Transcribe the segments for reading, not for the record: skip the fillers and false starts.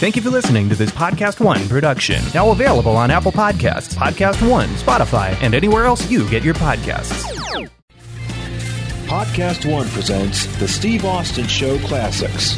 Thank you for listening to this Podcast One production. Now available on Apple Podcasts, Podcast One, Spotify, and anywhere else you get your podcasts. Podcast One presents the Steve Austin Show Classics.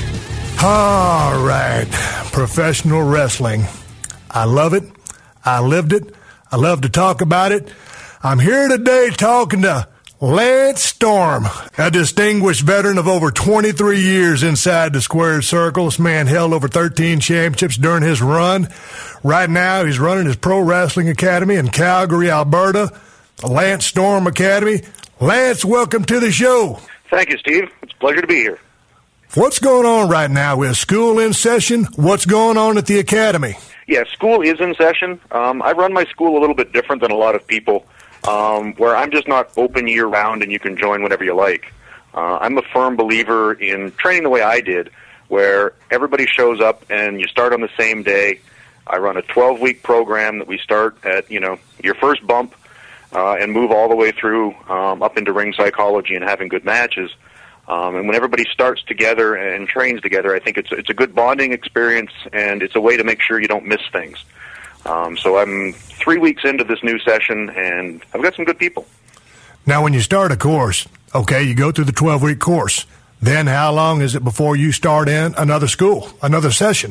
All right, professional wrestling. I love it. I lived it. I love to talk about it. I'm here today talking to Lance Storm, a distinguished veteran of over 23 years inside the squared circle. This man held over 13 championships during his run. Right now, he's running his pro wrestling academy in Calgary, Alberta, the Lance Storm Academy. Lance, welcome to the show. Thank you, Steve. It's a pleasure to be here. What's going on right now? Is school in session? What's going on at the academy? Yeah, school is in session. I run my school a little bit different than a lot of people. Where I'm just not open year-round and you can join whenever you like. I'm a firm believer in training the way I did, where everybody shows up and you start on the same day. I run a 12-week program that we start at, your first bump and move all the way through up into ring psychology and having good matches. And when everybody starts together and trains together, I think it's a good bonding experience, and it's a way to make sure you don't miss things. So I'm 3 weeks into this new session, and I've got some good people. Now, when you start a course, okay, you go through the 12-week course. Then how long is it before you start in another school, another session?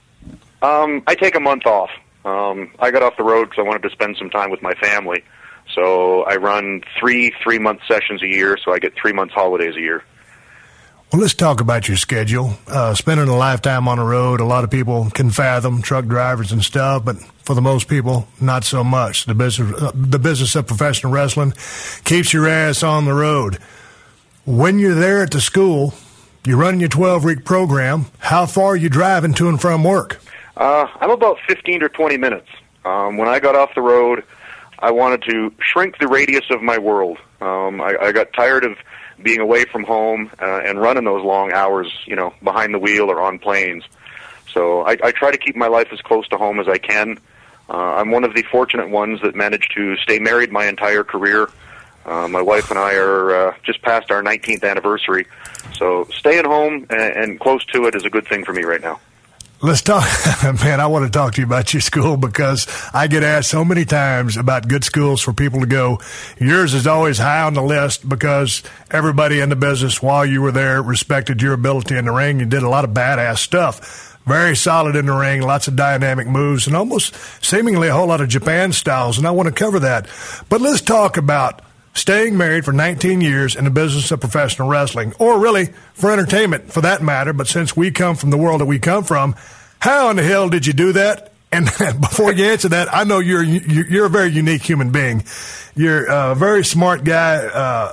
I take a month off. I got off the road because I wanted to spend some time with my family. So I run three-month sessions a year, so I get 3 months holidays a year. Well, let's talk about your schedule. Spending a lifetime on the road, a lot of people can fathom, truck drivers and stuff, but for the most people, not so much. The business of professional wrestling keeps your ass on the road. When you're there at the school, you're running your 12-week program. How far are you driving to and from work? I'm about 15 or 20 minutes. When I got off the road, I wanted to shrink the radius of my world. I got tired of being away from home and running those long hours, behind the wheel or on planes. So I try to keep my life as close to home as I can. I'm one of the fortunate ones that managed to stay married my entire career. My wife and I are just past our 19th anniversary. So staying home and close to it is a good thing for me right now. Let's talk, man, I want to talk to you about your school because I get asked so many times about good schools for people to go. Yours is always high on the list because everybody in the business while you were there respected your ability in the ring. You did a lot of badass stuff. Very solid in the ring, lots of dynamic moves, and almost seemingly a whole lot of Japan styles, and I want to cover that. But let's talk about staying married for 19 years in the business of professional wrestling, or really for entertainment for that matter. But since we come from the world that we come from, how in the hell did you do that? And before you answer that, I know you're a very unique human being. You're a very smart guy,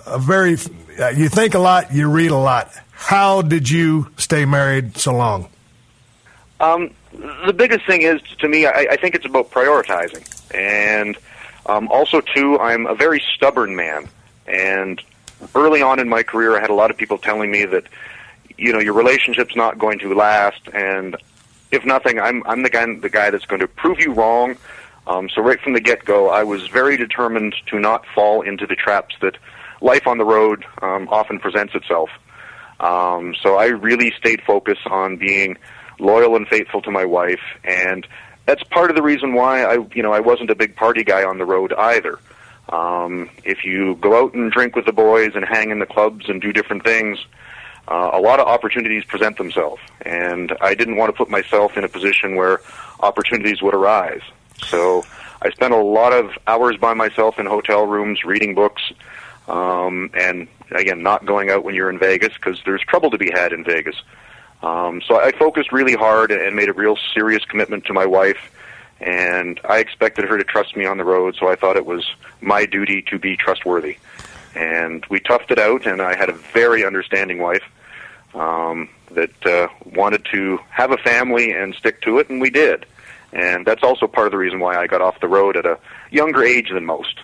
you think a lot, you read a lot. How did you stay married so long? The biggest thing is, to me, I think it's about prioritizing. And also, too, I'm a very stubborn man, and early on in my career, I had a lot of people telling me that, your relationship's not going to last, and if nothing, I'm the guy that's going to prove you wrong. So right from the get-go, I was very determined to not fall into the traps that life on the road often presents itself. So I really stayed focused on being loyal and faithful to my wife, and that's part of the reason why I wasn't a big party guy on the road either. If you go out and drink with the boys and hang in the clubs and do different things, a lot of opportunities present themselves, and I didn't want to put myself in a position where opportunities would arise. So I spent a lot of hours by myself in hotel rooms reading books, and again, not going out when you're in Vegas because there's trouble to be had in Vegas. So I focused really hard and made a real serious commitment to my wife, and I expected her to trust me on the road, so I thought it was my duty to be trustworthy. And we toughed it out, and I had a very understanding wife that wanted to have a family and stick to it, and we did. And that's also part of the reason why I got off the road at a younger age than most.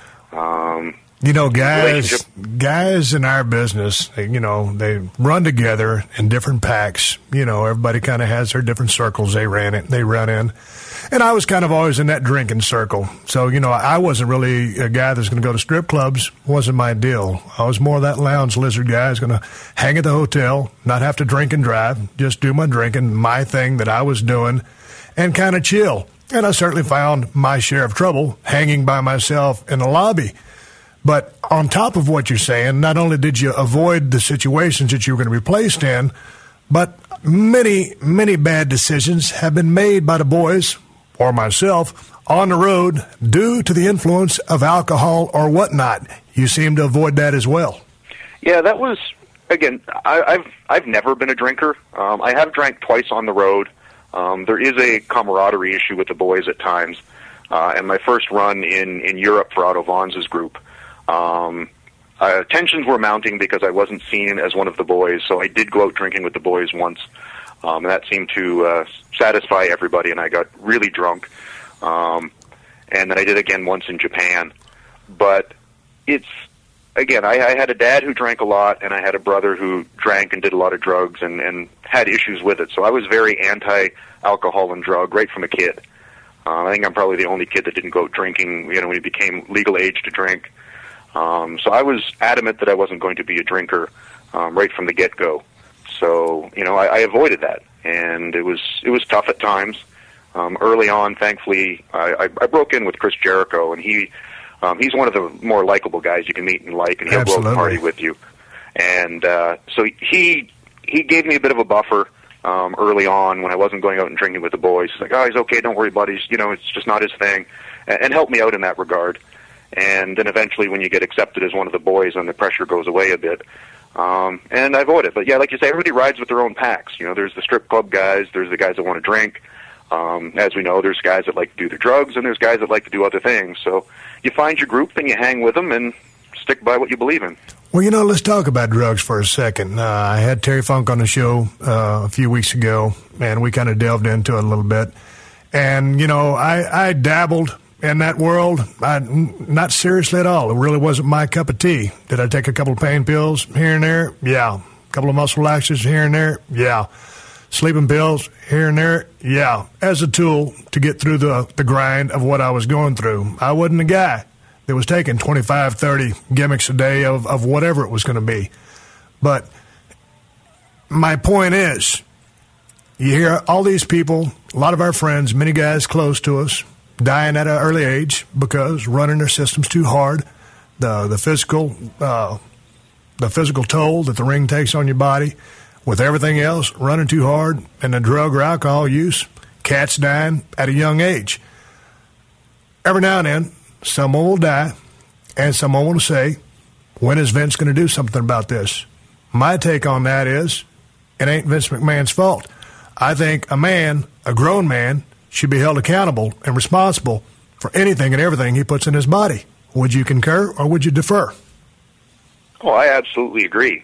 Guys in our business, they run together in different packs. Everybody kind of has their different circles they run in. And I was kind of always in that drinking circle. So, I wasn't really a guy that's going to go to strip clubs. Wasn't my deal. I was more of that lounge lizard guy. I was going to hang at the hotel, not have to drink and drive, just do my drinking, my thing that I was doing, and kind of chill. And I certainly found my share of trouble hanging by myself in the lobby. But on top of what you're saying, not only did you avoid the situations that you were going to be placed in, but many, many bad decisions have been made by the boys or myself on the road due to the influence of alcohol or whatnot. You seem to avoid that as well. Yeah, that was, again, I've never been a drinker. I have drank twice on the road. There is a camaraderie issue with the boys at times. And my first run in Europe for Otto Vaughn's group, tensions were mounting because I wasn't seen as one of the boys, so I did go out drinking with the boys once. And that seemed to satisfy everybody, and I got really drunk. And then I did again once in Japan. But it's, again, I had a dad who drank a lot, and I had a brother who drank and did a lot of drugs and had issues with it. So I was very anti-alcohol and drug right from a kid. I think I'm probably the only kid that didn't go out drinking, when he became legal age to drink. So I was adamant that I wasn't going to be a drinker right from the get-go. So, I avoided that, and it was tough at times. Early on, thankfully, I broke in with Chris Jericho, and he's one of the more likable guys you can meet and like, and he'll go out and party with you. And so he gave me a bit of a buffer early on when I wasn't going out and drinking with the boys. He's like, "Oh, he's okay, don't worry, buddy. It's just not his thing," and helped me out in that regard. And then eventually when you get accepted as one of the boys, then the pressure goes away a bit. And I avoid it. But yeah, like you say, everybody rides with their own packs. There's the strip club guys, there's the guys that want to drink. As we know, there's guys that like to do the drugs, and there's guys that like to do other things. So you find your group, and you hang with them, and stick by what you believe in. Well, let's talk about drugs for a second. I had Terry Funk on the show a few weeks ago, and we kind of delved into it a little bit. And, I dabbled in that world, not seriously at all. It really wasn't my cup of tea. Did I take a couple of pain pills here and there? Yeah. A couple of muscle relaxers here and there? Yeah. Sleeping pills here and there? Yeah. As a tool to get through the grind of what I was going through. I wasn't a guy that was taking 25, 30 gimmicks a day of whatever it was going to be. But my point is, you hear all these people, a lot of our friends, many guys close to us, dying at an early age because running their systems too hard, the physical toll that the ring takes on your body, with everything else, running too hard, and the drug or alcohol use, cats dying at a young age. Every now and then, someone will die, and someone will say, when is Vince going to do something about this? My take on that is, it ain't Vince McMahon's fault. I think a grown man, should be held accountable and responsible for anything and everything he puts in his body. Would you concur or would you defer? Oh, I absolutely agree.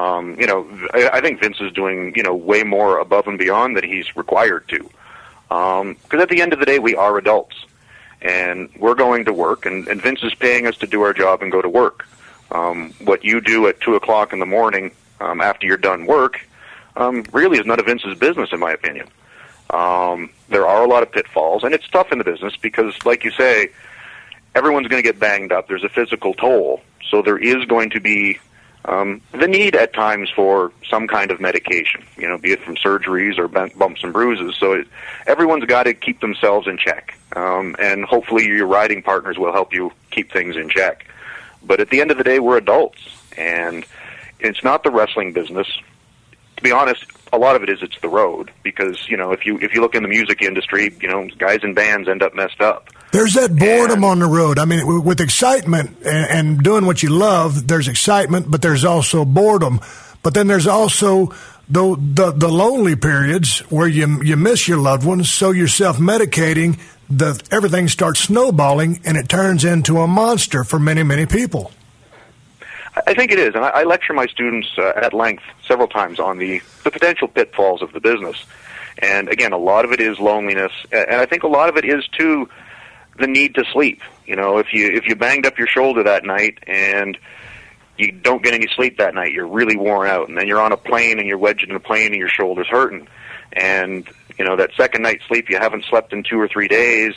I think Vince is doing, way more above and beyond that he's required to. Because at the end of the day, we are adults. And we're going to work, and Vince is paying us to do our job and go to work. What you do at 2 o'clock in the morning after you're done work really is none of Vince's business, in my opinion. There are a lot of pitfalls, and it's tough in the business because, like you say, everyone's going to get banged up. There's a physical toll. So there is going to be the need at times for some kind of medication, be it from surgeries or bumps and bruises. So everyone's got to keep themselves in check. And hopefully your riding partners will help you keep things in check. But at the end of the day, we're adults, and it's not the wrestling business. To be honest, a lot of it's the road, because if you look in the music industry, guys in bands end up messed up. There's that boredom on the road. I mean, with excitement and doing what you love, there's excitement, but there's also boredom. But then there's also the lonely periods where you miss your loved ones, so you're self-medicating. Everything starts snowballing, and it turns into a monster for many, many people. I think it is, and I lecture my students at length several times on the potential pitfalls of the business. And again, a lot of it is loneliness, and I think a lot of it is too the need to sleep. If you banged up your shoulder that night and you don't get any sleep that night, you're really worn out, and then you're on a plane and you're wedged in a plane and your shoulder's hurting. And that second night's sleep you haven't slept in 2 or 3 days,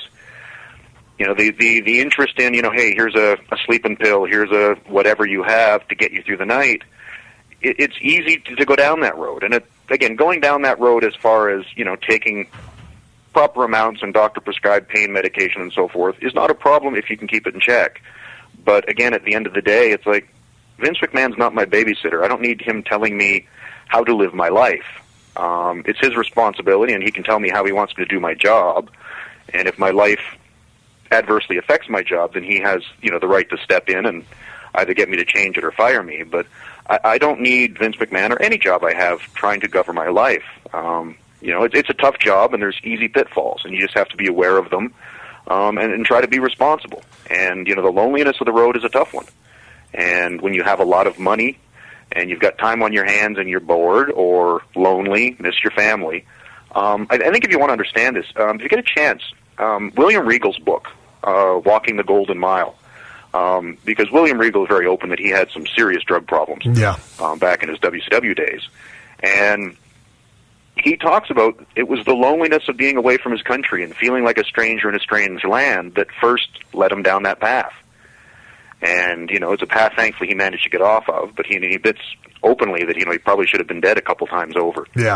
the interest in, hey, here's a sleeping pill, here's a whatever you have to get you through the night, it's easy to go down that road. And again, going down that road as far as, taking proper amounts and doctor-prescribed pain medication and so forth is not a problem if you can keep it in check. But again, at the end of the day, it's like, Vince McMahon's not my babysitter. I don't need him telling me how to live my life. It's his responsibility, and he can tell me how he wants me to do my job. And if my life adversely affects my job, then he has, the right to step in and either get me to change it or fire me. But I don't need Vince McMahon or any job I have trying to govern my life. It's a tough job, and there's easy pitfalls, and you just have to be aware of them and try to be responsible. And, the loneliness of the road is a tough one. And when you have a lot of money and you've got time on your hands and you're bored or lonely, miss your family, I think if you want to understand this, if you get a chance, William Regal's book, Walking the Golden Mile, because William Regal is very open that he had some serious drug problems back in his WCW days. And he talks about it was the loneliness of being away from his country and feeling like a stranger in a strange land that first led him down that path. And, it's a path, thankfully, he managed to get off of, but he admits openly that, he probably should have been dead a couple times over. Yeah.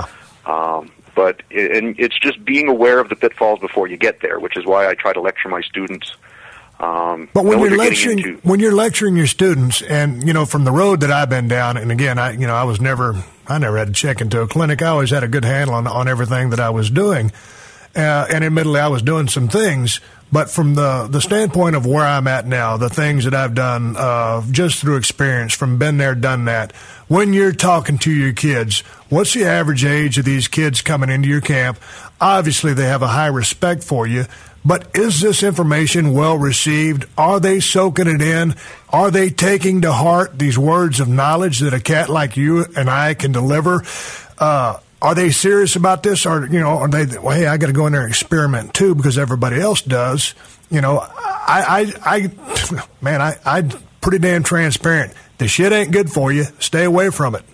But it's just being aware of the pitfalls before you get there, which is why I try to lecture my students. But when you're lecturing your students, and, from the road that I've been down, and again, I never had to check into a clinic. I always had a good handle on everything that I was doing. And admittedly, I was doing some things, but from the standpoint of where I'm at now, the things that I've done just through experience, from been there, done that, when you're talking to your kids, what's the average age of these kids coming into your camp? Obviously, they have a high respect for you, but is this information well received? Are they soaking it in? Are they taking to heart these words of knowledge that a cat like you and I can deliver? Are they serious about this, or are they? Well, hey, I got to go in there and experiment too because everybody else does. I'm pretty damn transparent. The shit ain't good for you. Stay away from it.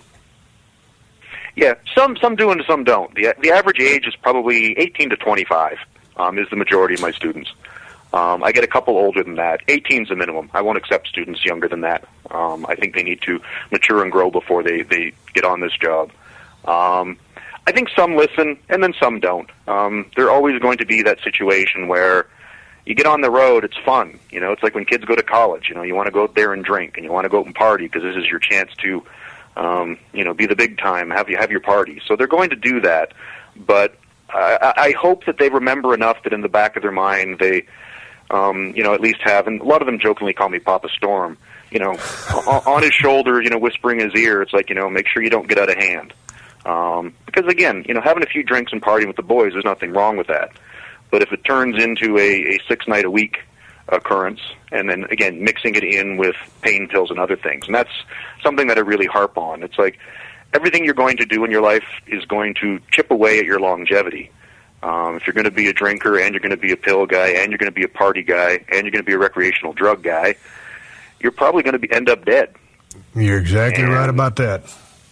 Yeah, some do and some don't. The average age is probably 18 to 25. Is the majority of my students. I get a couple older than that. 18 is the minimum. I won't accept students younger than that. I think they need to mature and grow before they get on this job. I think some listen, and then some don't. There always going to be that situation where you get on the road, it's fun. It's like when kids go to college. You want to go out there and drink, and you want to go out and party because this is your chance to, be the big time, have your party. So they're going to do that. But I hope that they remember enough that in the back of their mind they, at least have, and a lot of them jokingly call me Papa Storm, on his shoulder, whispering in his ear, it's like, make sure you don't get out of hand. Because again, having a few drinks and partying with the boys, there's nothing wrong with that. But if it turns into a 6-night-a-week occurrence, and then again mixing it in with pain pills and other things, and that's something that I really harp on. It's like everything you're going to do in your life is going to chip away at your longevity. If you're going to be a drinker, and you're going to be a pill guy, and you're going to be a party guy, and you're going to be a recreational drug guy, you're probably going to end up dead. You're exactly right about that.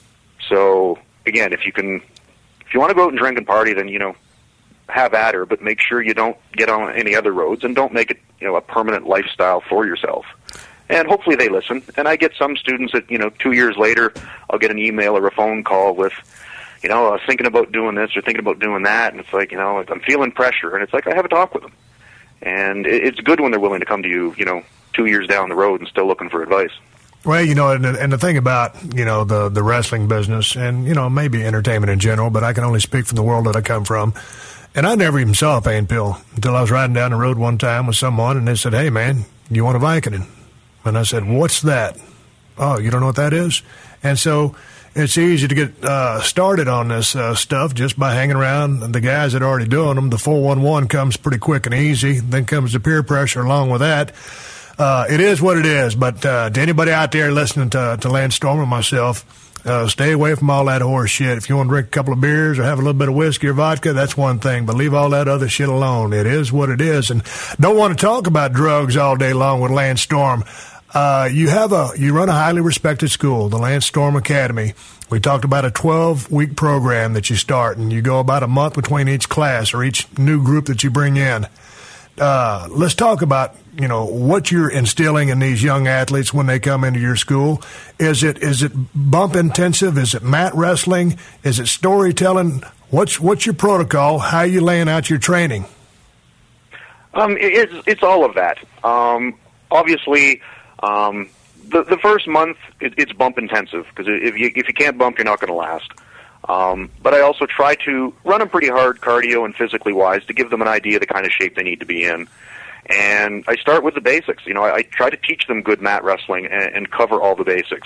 So again, if you want to go out and drink and party, then have at her, but make sure you don't get on any other roads and don't make it a permanent lifestyle for yourself. And hopefully they listen. And I get some students that 2 years later, I'll get an email or a phone call with, I was thinking about doing this or thinking about doing that, and it's like, I'm feeling pressure, and it's like I have a talk with them. And it's good when they're willing to come to you, 2 years down the road and still looking for advice. Well, and the thing about, the wrestling business and, maybe entertainment in general, but I can only speak from the world that I come from. And I never even saw a pain pill until I was riding down the road one time with someone, and they said, hey, man, you want a Vicodin? And I said, what's that? Oh, you don't know what that is? And so it's easy to get started on this stuff just by hanging around the guys that are already doing them. The 411 comes pretty quick and easy. Then comes the peer pressure along with that. It is what it is, but to anybody out there listening to Lance Storm and myself, stay away from all that horse shit. If you want to drink a couple of beers or have a little bit of whiskey or vodka, that's one thing, but leave all that other shit alone. It is what it is, and don't want to talk about drugs all day long with Lance Storm. You run a highly respected school, the Lance Storm Academy. We talked about a 12-week program that you start, and you go about a month between each class or each new group that you bring in. Let's talk about, what you're instilling in these young athletes when they come into your school. Is it bump intensive? Is it mat wrestling? Is it storytelling? What's your protocol? How are you laying out your training? It's all of that. Obviously, the first month it's bump intensive because if you can't bump, you're not going to last. But I also try to run them pretty hard cardio and physically wise to give them an idea of the kind of shape they need to be in. And I start with the basics. I try to teach them good mat wrestling and cover all the basics.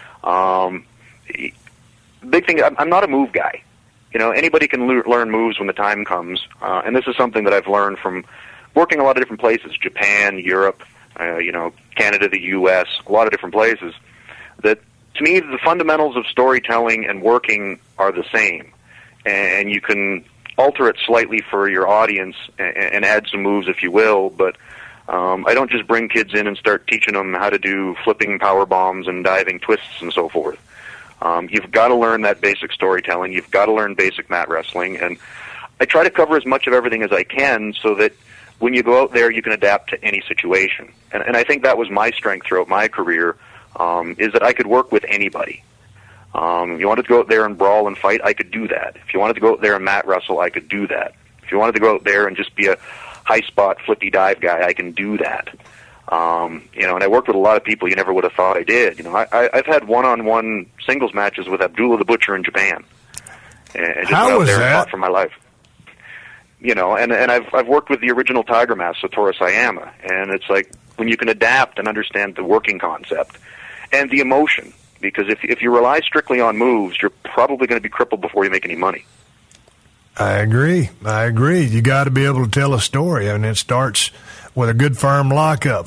Big thing, I'm not a move guy. Anybody can learn moves when the time comes. And this is something that I've learned from working a lot of different places, Japan, Europe, Canada, the U.S., a lot of different places, that to me the fundamentals of storytelling and working are the same. And you can alter it slightly for your audience and add some moves if you will, but I don't just bring kids in and start teaching them how to do flipping power bombs and diving twists and so forth. You've got to learn that basic storytelling. You've got to learn basic mat wrestling. And I try to cover as much of everything as I can so that when you go out there, you can adapt to any situation. And I think that was my strength throughout my career, is that I could work with anybody. If you wanted to go out there and brawl and fight, I could do that. If you wanted to go out there and mat wrestle, I could do that. If you wanted to go out there and just be a high spot flippy dive guy, I can do that. And I worked with a lot of people you never would have thought I did. I've had one-on-one singles matches with Abdullah the Butcher in Japan. And just How went out was there and that? fought for my life. And I've worked with the original Tiger Mask, Satoru Sayama, and it's like when you can adapt and understand the working concept and the emotion, because if you rely strictly on moves, you're probably going to be crippled before you make any money. I agree. You got to be able to tell a story, and it starts with a good firm lockup.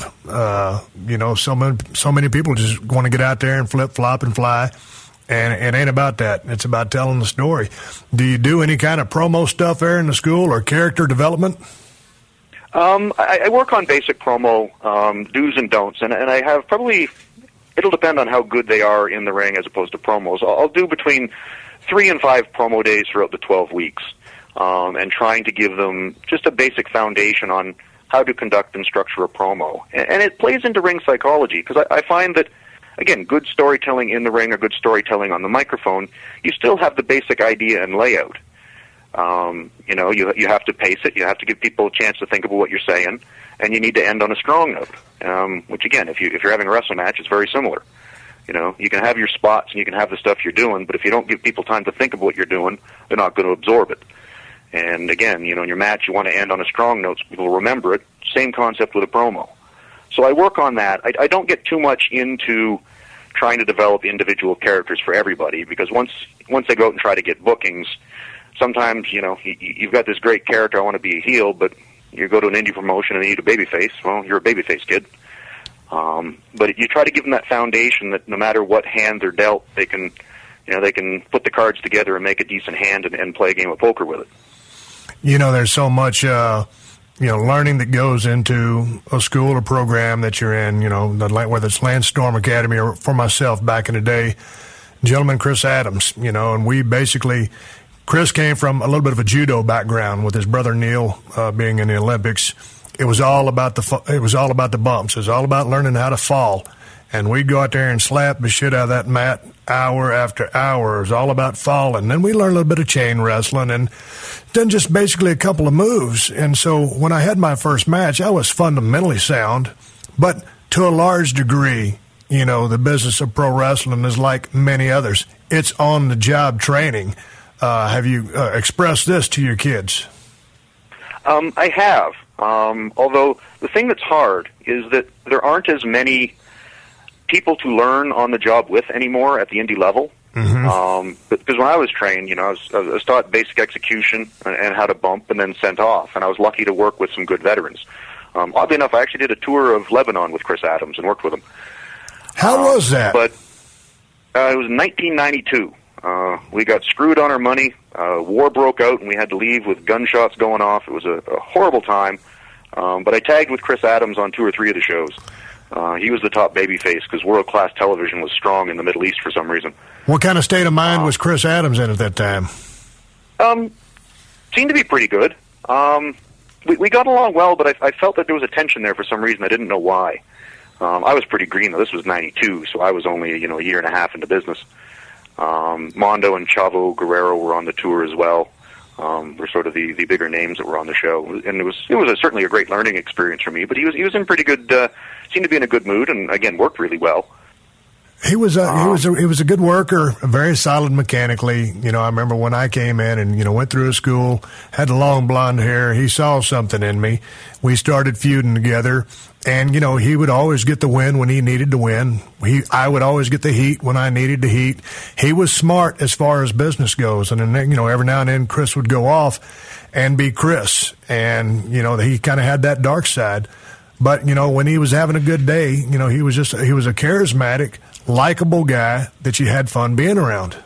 So many people just want to get out there and flip, flop, and fly. And it ain't about that. It's about telling the story. Do you do any kind of promo stuff there in the school or character development? I work on basic promo do's and don'ts, and I have probably, it'll depend on how good they are in the ring as opposed to promos. I'll do between 3 and 5 promo days throughout the 12 weeks, and trying to give them just a basic foundation on how to conduct and structure a promo. And it plays into ring psychology, because I find that, again, good storytelling in the ring or good storytelling on the microphone, you still have the basic idea and layout. You have to pace it. You have to give people a chance to think about what you're saying, and you need to end on a strong note. Which again, if you're having a wrestling match, it's very similar. You can have your spots and you can have the stuff you're doing, but if you don't give people time to think about what you're doing, they're not going to absorb it. And again, in your match, you want to end on a strong note so people remember it. Same concept with a promo. So I work on that. I don't get too much into trying to develop individual characters for everybody, because once they go out and try to get bookings, sometimes, you've got this great character, I want to be a heel, but you go to an indie promotion and they need a babyface. Well, you're a babyface kid. But you try to give them that foundation that no matter what hand they're dealt, they can put the cards together and make a decent hand and play a game of poker with it. There's so much, learning that goes into a school or program that you're in, whether it's Lance Storm Academy or for myself back in the day, gentleman Chris Adams, and we basically, Chris came from a little bit of a judo background with his brother Neil being in the Olympics. It was all about the bumps. It was all about learning how to fall. And we'd go out there and slap the shit out of that mat hour after hour. It was all about falling. Then we learned a little bit of chain wrestling and then just basically a couple of moves. And so when I had my first match, I was fundamentally sound. But to a large degree, the business of pro wrestling is like many others. It's on-the-job training. Have you expressed this to your kids? I have. Although the thing that's hard is that there aren't as many people to learn on the job with anymore at the indie level. Mm-hmm. Because when I was trained, I was taught basic execution and how to bump and then sent off. And I was lucky to work with some good veterans. Oddly enough, I actually did a tour of Lebanon with Chris Adams and worked with him. How was that? But it was 1992. We got screwed on our money. War broke out, and we had to leave with gunshots going off. It was a horrible time. But I tagged with Chris Adams on 2 or 3 of the shows. He was the top babyface because world-class television was strong in the Middle East for some reason. What kind of state of mind was Chris Adams in at that time? Seemed to be pretty good. We got along well, but I felt that there was a tension there for some reason. I didn't know why. I was pretty green, though. This was 92, so I was only, a year and a half into business. Mondo and Chavo Guerrero were on the tour as well. Were sort of the bigger names that were on the show, and it was certainly a great learning experience for me. But he was in pretty good, seemed to be in a good mood, and again worked really well. He was a good worker, very solid mechanically. I remember when I came in and went through his school, had the long blonde hair. He saw something in me. We started feuding together, and he would always get the win when he needed to win. I would always get the heat when I needed the heat. He was smart as far as business goes, and then every now and then Chris would go off and be Chris, and he kind of had that dark side. But when he was having a good day, he was a charismatic, likable guy that you had fun being around.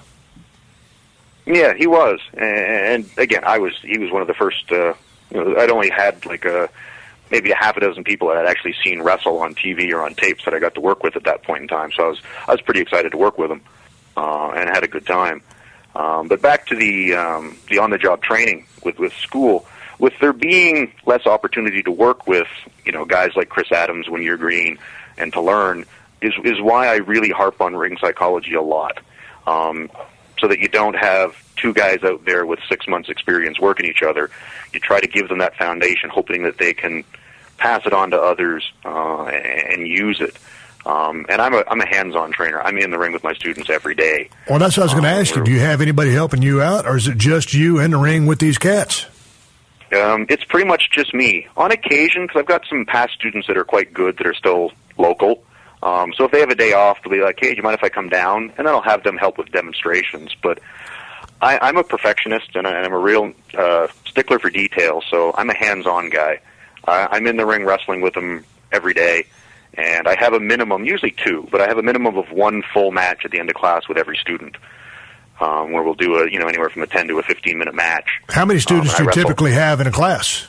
Yeah, he was, and again, he was one of the first. I'd only had maybe a half a dozen people that I'd actually seen wrestle on TV or on tapes that I got to work with at that point in time. So I was pretty excited to work with him, and had a good time. But back to the on-the-job training with school, with there being less opportunity to work with guys like Chris Adams when you're green and to learn is why I really harp on ring psychology a lot, so that you don't have two guys out there with 6 months experience working each other. You try to give them that foundation, hoping that they can pass it on to others and use it. And I'm a hands-on trainer. I'm in the ring with my students every day. Well, that's what I was going to ask you. Do you have anybody helping you out, or is it just you in the ring with these cats? It's pretty much just me. On occasion, because I've got some past students that are quite good that are still local. So if they have a day off, they'll be like, hey, do you mind if I come down? And then I'll have them help with demonstrations. But I'm a perfectionist, and I'm a real stickler for detail, so I'm a hands-on guy. I'm in the ring wrestling with them every day, and I have a minimum, usually two, but I have a minimum of one full match at the end of class with every student, where we'll do anywhere from a 10 to a 15-minute match. How many students do you typically have in a class?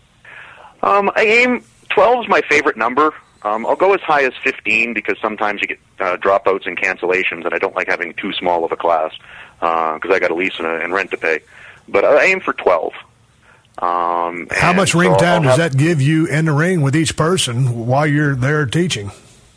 I aim 12 is my favorite number. I'll go as high as 15 because sometimes you get dropouts and cancellations, and I don't like having too small of a class because I got a lease and rent to pay. But I aim for 12. How much ring time does that give you in the ring with each person while you're there teaching?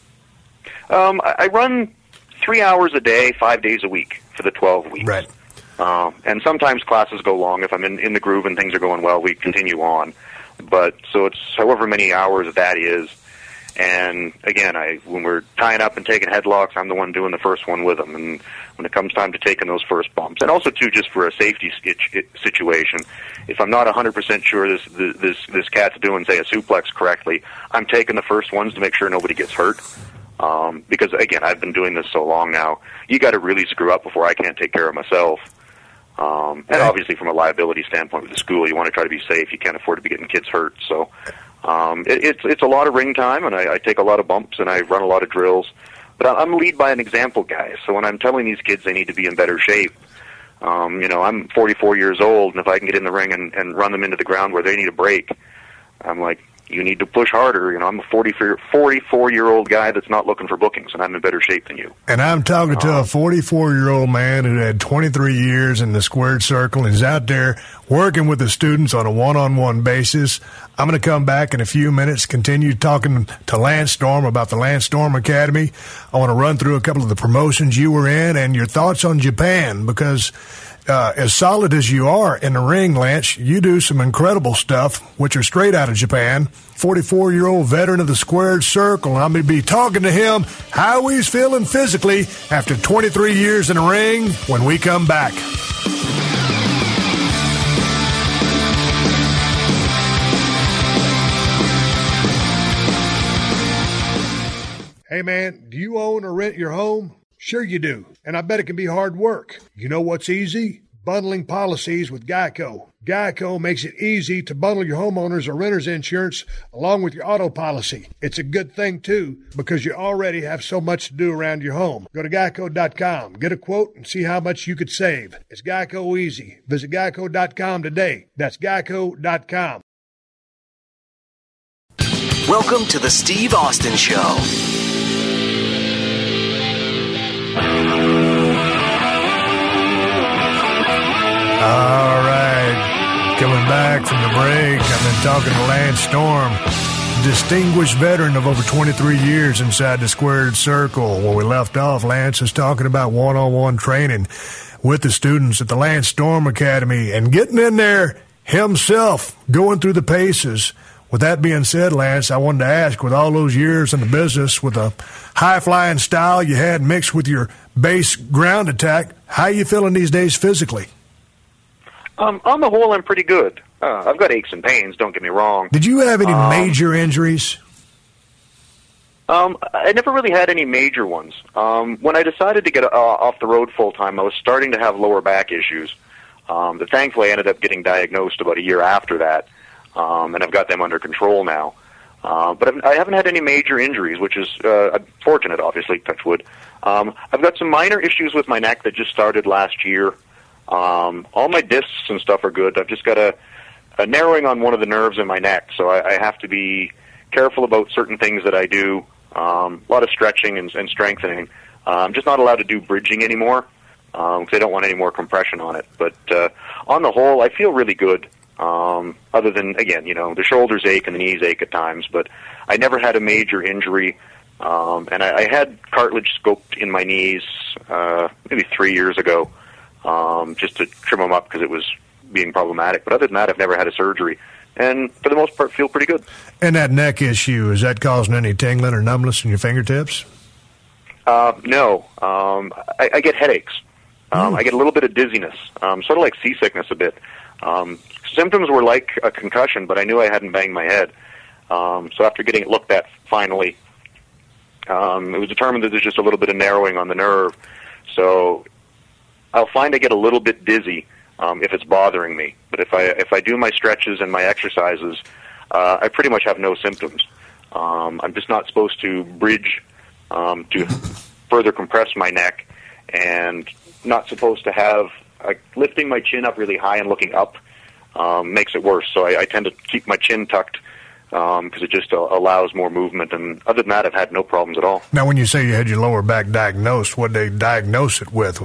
I run 3 hours a day, 5 days a week for the 12 weeks. Right. And sometimes classes go long. If I'm in the groove and things are going well, we continue on. But so it's however many hours that is. And again, when we're tying up and taking headlocks, I'm the one doing the first one with them. And when it comes time to taking those first bumps, and also too, just for a safety situation, if I'm not 100% sure this cat's doing, say, a suplex correctly, I'm taking the first ones to make sure nobody gets hurt. Because again, I've been doing this so long now, you got to really screw up before I can't take care of myself. And obviously, from a liability standpoint with the school, you want to try to be safe. You can't afford to be getting kids hurt, so. It's a lot of ring time, and I take a lot of bumps, and I run a lot of drills. But I'm lead by an example guy, so when I'm telling these kids they need to be in better shape, I'm 44 years old, and if I can get in the ring and run them into the ground where they need a break, I'm like, you need to push harder. I'm a 44-year-old guy that's not looking for bookings, and I'm in better shape than you. And I'm talking to a 44-year-old man who had 23 years in the squared circle and is out there working with the students on a one-on-one basis. I'm going to come back in a few minutes, continue talking to Lance Storm about the Lance Storm Academy. I want to run through a couple of the promotions you were in and your thoughts on Japan, because as solid as you are in the ring, Lance, you do some incredible stuff, which are straight out of Japan. 44-year-old veteran of the squared circle. I'm going to be talking to him how he's feeling physically after 23 years in the ring when we come back. Hey, man, do you own or rent your home? Sure you do, and I bet it can be hard work. You know what's easy? Bundling policies with Geico. Geico makes it easy to bundle your homeowners or renters insurance along with your auto policy. It's a good thing, too, because you already have so much to do around your home. Go to geico.com, get a quote, and see how much you could save. It's Geico easy. Visit geico.com today. That's geico.com. Welcome to the Steve Austin Show. All right, coming back from the break, I've been talking to Lance Storm, distinguished veteran of over 23 years inside the squared circle. Where we left off, Lance is talking about one-on-one training with the students at the Lance Storm Academy and getting in there himself, going through the paces. With that being said, Lance, I wanted to ask, with all those years in the business, with a high-flying style you had mixed with your base ground attack, how are you feeling these days physically? On the whole, I'm pretty good. I've got aches and pains, don't get me wrong. Did you have any major injuries? I never really had any major ones. When I decided to get off the road full-time, I was starting to have lower back issues. That thankfully I ended up getting diagnosed about a year after that, and I've got them under control now. But I haven't had any major injuries, which is fortunate, obviously, touch wood. I've got some minor issues with my neck that just started last year. All my discs and stuff are good. I've just got a narrowing on one of the nerves in my neck, so I have to be careful about certain things that I do. A lot of stretching and strengthening. I'm just not allowed to do bridging anymore because I don't want any more compression on it. But on the whole, I feel really good. Other than, again, the shoulders ache and the knees ache at times, but I never had a major injury. And I had cartilage scoped in my knees maybe 3 years ago. Just to trim them up because it was being problematic. But other than that, I've never had a surgery. And for the most part, feel pretty good. And that neck issue, is that causing any tingling or numbness in your fingertips? No. I get headaches. I get a little bit of dizziness, sort of like seasickness a bit. Symptoms were like a concussion, but I knew I hadn't banged my head. So after getting it looked at finally, it was determined that there's just a little bit of narrowing on the nerve. So I'll find I get a little bit dizzy if it's bothering me. But if I do my stretches and my exercises, I pretty much have no symptoms. I'm just not supposed to bridge to further compress my neck, and not supposed to have lifting my chin up really high and looking up makes it worse. So I tend to keep my chin tucked because it just allows more movement. And other than that, I've had no problems at all. Now, when you say you had your lower back diagnosed, what did they diagnose it with?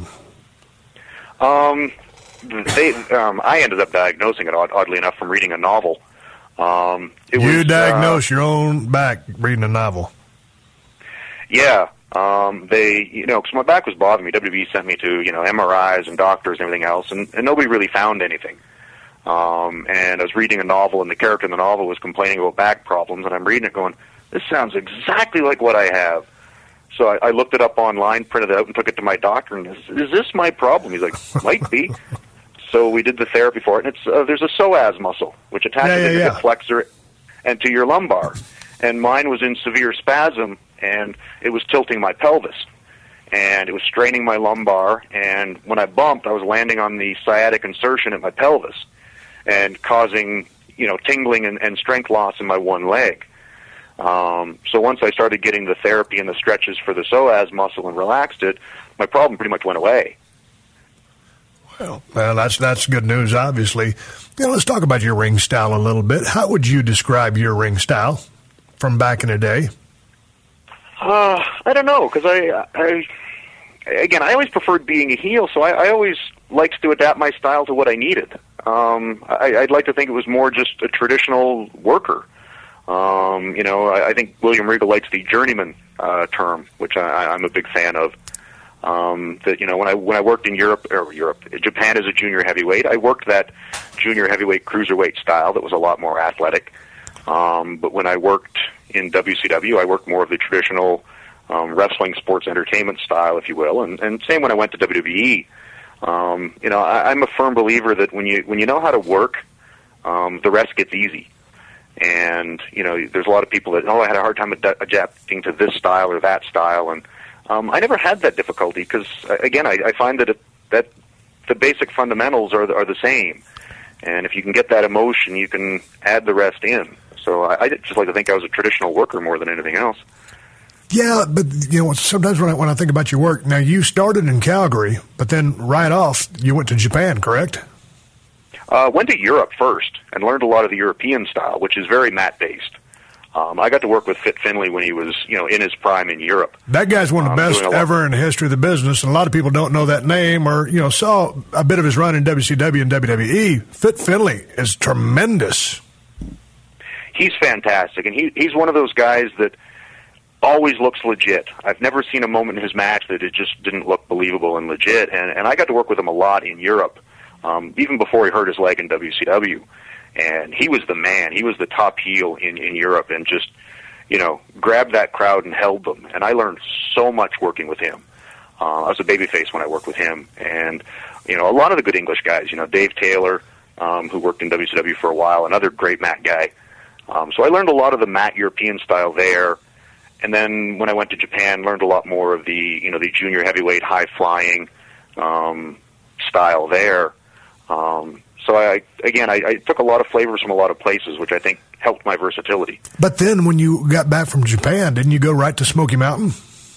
I ended up diagnosing it, oddly enough, from reading a novel. You diagnosed your own back reading a novel? Yeah. Because my back was bothering me. WB sent me to, MRIs and doctors and everything else, and nobody really found anything. And I was reading a novel, and the character in the novel was complaining about back problems, and I'm reading it going, this sounds exactly like what I have. So I looked it up online, printed it out, and took it to my doctor, and is this my problem? He's like, might be. So we did the therapy for it, and it's there's a psoas muscle, which attaches to the hip flexor and to your lumbar. And mine was in severe spasm, and it was tilting my pelvis. And it was straining my lumbar, and when I bumped, I was landing on the sciatic insertion at my pelvis and causing, tingling and strength loss in my one leg. So once I started getting the therapy and the stretches for the psoas muscle and relaxed it, my problem pretty much went away. Well, that's good news, obviously. Let's talk about your ring style a little bit. How would you describe your ring style from back in the day? I don't know, because I always preferred being a heel, so I always liked to adapt my style to what I needed. I'd like to think it was more just a traditional worker. I think William Regal likes the journeyman term, which I'm a big fan of. When I worked in Japan as a junior heavyweight, I worked that junior heavyweight cruiserweight style that was a lot more athletic. But when I worked in WCW, I worked more of the traditional wrestling sports entertainment style, if you will. And same when I went to WWE. I'm a firm believer that when you know how to work, the rest gets easy. And there's a lot of people that I had a hard time adapting to this style or that style, and I never had that difficulty because again I find that the basic fundamentals are the same, and if you can get that emotion, you can add the rest in. So I just like to think I was a traditional worker more than anything else. Yeah, but sometimes when I think about your work, now you started in Calgary, but then right off you went to Japan, correct? Went to Europe first and learned a lot of the European style, which is very mat-based. I got to work with Fit Finlay when he was, in his prime in Europe. That guy's one of the best ever in the history of the business, and a lot of people don't know that name or, saw a bit of his run in WCW and WWE. Fit Finlay is tremendous. He's fantastic, and he's one of those guys that always looks legit. I've never seen a moment in his match that it just didn't look believable and legit, and I got to work with him a lot in Europe, even before he hurt his leg in WCW. And he was the man. He was the top heel in Europe and just, grabbed that crowd and held them. And I learned so much working with him. I was a babyface when I worked with him. And, a lot of the good English guys, Dave Taylor, who worked in WCW for a while, another great mat guy. So I learned a lot of the mat European style there. And then when I went to Japan, learned a lot more of the, the junior heavyweight high flying style there. So I took a lot of flavors from a lot of places, which I think helped my versatility. But then when you got back from Japan, didn't you go right to Smoky Mountain?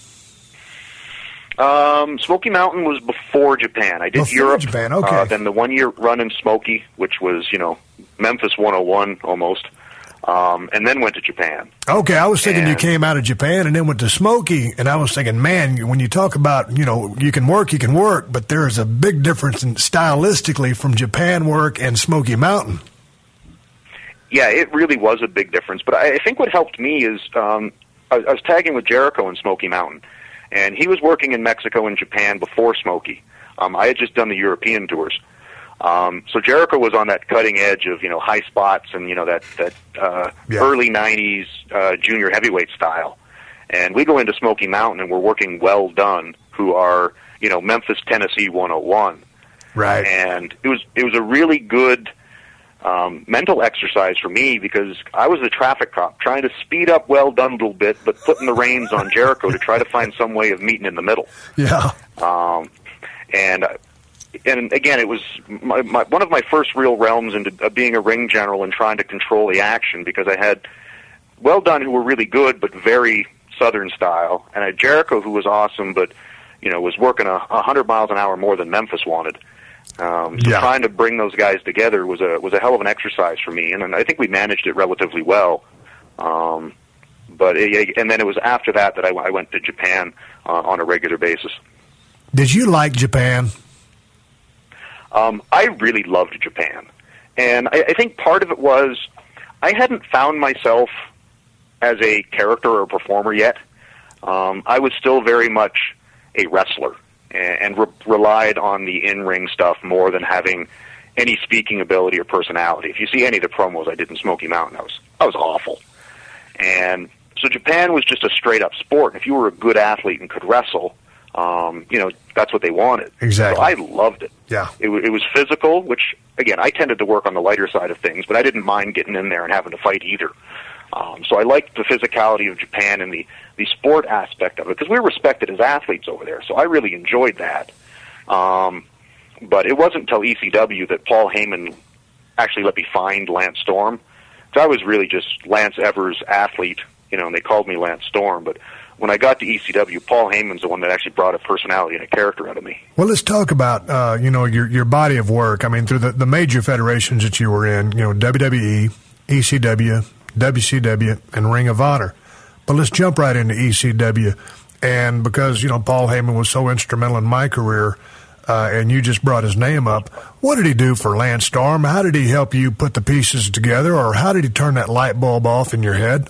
Smoky Mountain was before Japan. I did Europe. Japan, okay. Then the 1 year run in Smoky, which was, Memphis 101 almost. And then went to Japan. Okay, I was thinking you came out of Japan and then went to Smoky, and I was thinking, man, when you talk about, you can work, but there is a big difference in stylistically from Japan work and Smoky Mountain. Yeah, it really was a big difference, but I think what helped me is I was tagging with Jericho in Smoky Mountain, and he was working in Mexico and Japan before Smoky. I had just done the European tours. So Jericho was on that cutting edge of, high spots and, that early 90s junior heavyweight style. And we go into Smoky Mountain and we're working Well Done, who are, Memphis, Tennessee 101. Right. And it was a really good mental exercise for me because I was the traffic cop trying to speed up Well Done a little bit, but putting the reins on Jericho to try to find some way of meeting in the middle. Yeah. And again, it was one of my first real realms into being a ring general and trying to control the action because I had Well Done who were really good but very Southern style, and I had Jericho who was awesome but was working 100 miles an hour more than Memphis wanted. Trying to bring those guys together was a hell of an exercise for me, and I think we managed it relatively well. And then it was after that I went to Japan on a regular basis. Did you like Japan? I really loved Japan, and I think part of it was I hadn't found myself as a character or a performer yet. I was still very much a wrestler and relied on the in-ring stuff more than having any speaking ability or personality. If you see any of the promos I did in Smoky Mountain, I was awful. And so Japan was just a straight-up sport. If you were a good athlete and could wrestle, that's what they wanted. Exactly. So I loved it. Yeah. It was physical, which, again, I tended to work on the lighter side of things, but I didn't mind getting in there and having to fight either. So I liked the physicality of Japan and the sport aspect of it, because we were respected as athletes over there, so I really enjoyed that. But it wasn't until ECW that Paul Heyman actually let me find Lance Storm. So I was really just Lance Evers' athlete, and they called me Lance Storm, but when I got to ECW, Paul Heyman's the one that actually brought a personality and a character out of me. Well, let's talk about, your body of work. I mean, through the major federations that you were in, WWE, ECW, WCW, and Ring of Honor. But let's jump right into ECW. And because, Paul Heyman was so instrumental in my career, and you just brought his name up, what did he do for Lance Storm? How did he help you put the pieces together, or how did he turn that light bulb on in your head?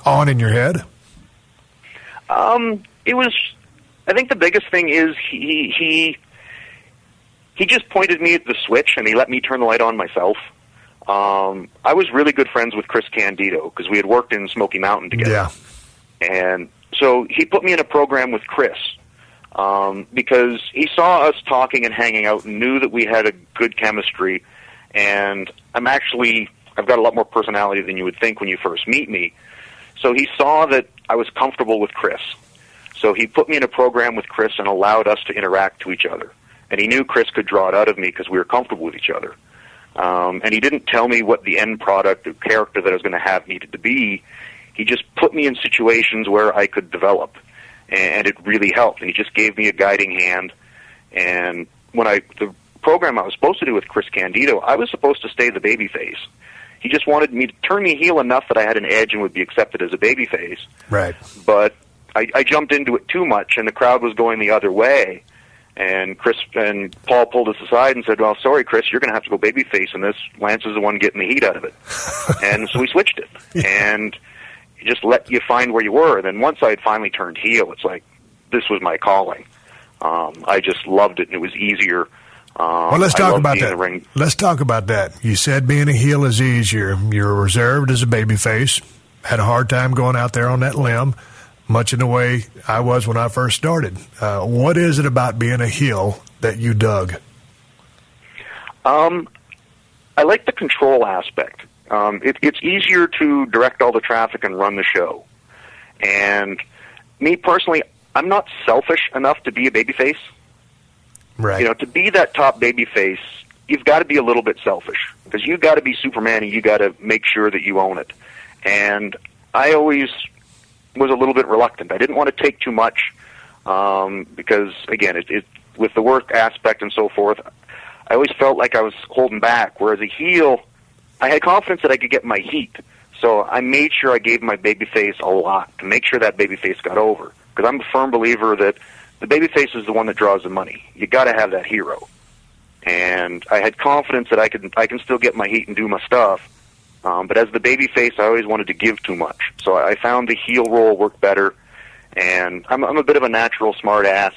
I think the biggest thing is he just pointed me at the switch and he let me turn the light on myself. I was really good friends with Chris Candido because we had worked in Smoky Mountain together. Yeah. And so he put me in a program with Chris because he saw us talking and hanging out and knew that we had a good chemistry. And I've got a lot more personality than you would think when you first meet me. So he saw that I was comfortable with Chris. So he put me in a program with Chris and allowed us to interact to each other. And he knew Chris could draw it out of me because we were comfortable with each other. And he didn't tell me what the end product or character that I was going to have needed to be. He just put me in situations where I could develop. And it really helped. And he just gave me a guiding hand. And when the program I was supposed to do with Chris Candido, I was supposed to stay the babyface. He just wanted me to turn me heel enough that I had an edge and would be accepted as a babyface. Right. But I jumped into it too much, and the crowd was going the other way. And Chris and Paul pulled us aside and said, well, sorry, Chris, you're going to have to go babyface in this. Lance is the one getting the heat out of it. And so we switched it. And it just let you find where you were. And then once I had finally turned heel, it's like, this was my calling. I just loved it, and it was easier. Well, let's talk about that. Let's talk about that. You said being a heel is easier. You're reserved as a babyface. Had a hard time going out there on that limb, much in the way I was when I first started. What is it about being a heel that you dug? I like the control aspect. It's easier to direct all the traffic and run the show. And me personally, I'm not selfish enough to be a babyface. Right. You know, to be that top babyface, you've got to be a little bit selfish because you've got to be Superman and you got to make sure that you own it. And I always was a little bit reluctant. I didn't want to take too much because, again, it with the work aspect and so forth, I always felt like I was holding back. Whereas a heel, I had confidence that I could get my heat. So I made sure I gave my babyface a lot to make sure that babyface got over. Because I'm a firm believer that the babyface is the one that draws the money. You got to have that hero. And I had confidence that I can still get my heat and do my stuff. But as the babyface, I always wanted to give too much. So I found the heel role worked better. And I'm a bit of a natural smart ass.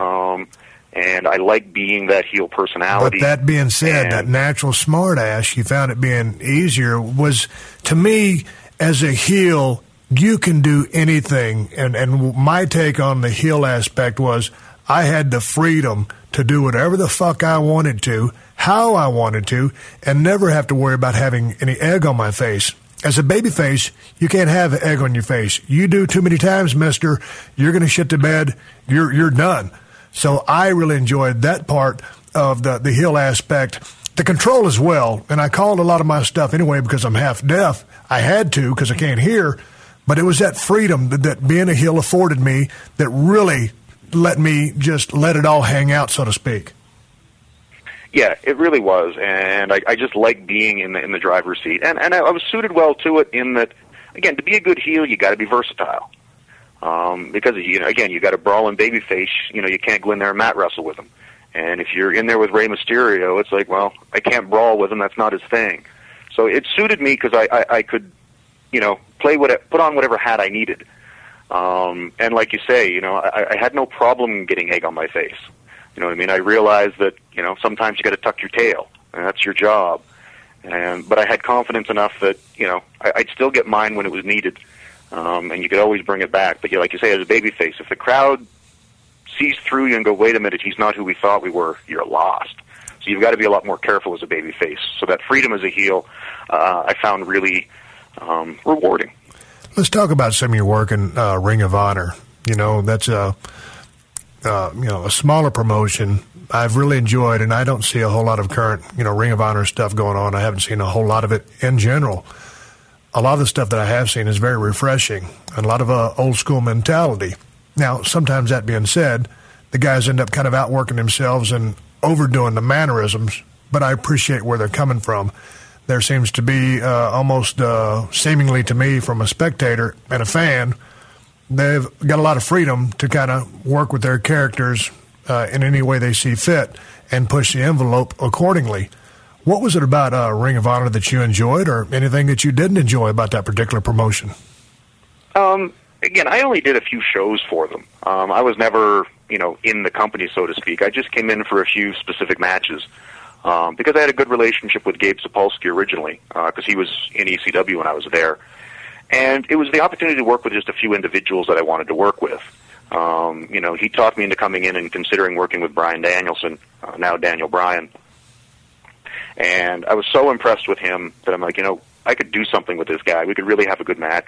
And I like being that heel personality. But that being said, that natural smart ass, you found it being easier, was, to me, as a heel, you can do anything. And my take on the heel aspect was I had the freedom to do whatever the fuck I wanted to, how I wanted to, and never have to worry about having any egg on my face. As a babyface, you can't have an egg on your face. You do too many times, mister, you're going to shit the bed, you're done. So I really enjoyed that part of the heel aspect. The control as well, and I called a lot of my stuff anyway because I'm half deaf. I had to because I can't hear, but it was that freedom that being a heel afforded me that really let me just let it all hang out, so to speak. Yeah, it really was, and I just like being in the driver's seat, and I was suited well to it in that, again, to be a good heel, you got to be versatile. Because, you know, again, you got a brawling babyface, you know, you can't go in there and mat wrestle with him. And if you're in there with Rey Mysterio, it's like, well, I can't brawl with him, that's not his thing. So it suited me because I could, you know, put on whatever hat I needed. And like you say, you know, I had no problem getting egg on my face. You know what I mean? I realized that, you know, sometimes you got to tuck your tail, and that's your job. But I had confidence enough that, you know, I'd still get mine when it was needed. And you could always bring it back. But, like you say, as a babyface, if the crowd sees through you and go, wait a minute, he's not who we thought we were, you're lost. So you've got to be a lot more careful as a babyface. So that freedom as a heel, I found really rewarding. Let's talk about some of your work in Ring of Honor. You know, that's a smaller promotion. I've really enjoyed, and I don't see a whole lot of current, Ring of Honor stuff going on. I haven't seen a whole lot of it in general. A lot of the stuff that I have seen is very refreshing, and a lot of old school mentality. Now, sometimes that being said, the guys end up kind of outworking themselves and overdoing the mannerisms, but I appreciate where they're coming from. There seems to be almost seemingly to me from a spectator and a fan, they've got a lot of freedom to kind of work with their characters in any way they see fit and push the envelope accordingly. What was it about Ring of Honor that you enjoyed, or anything that you didn't enjoy about that particular promotion? Again, I only did a few shows for them. I was never, in the company, so to speak. I just came in for a few specific matches because I had a good relationship with Gabe Sapolsky originally because he was in ECW when I was there. And it was the opportunity to work with just a few individuals that I wanted to work with. He talked me into coming in and considering working with Bryan Danielson, now Daniel Bryan. And I was so impressed with him that I'm like, I could do something with this guy. We could really have a good match.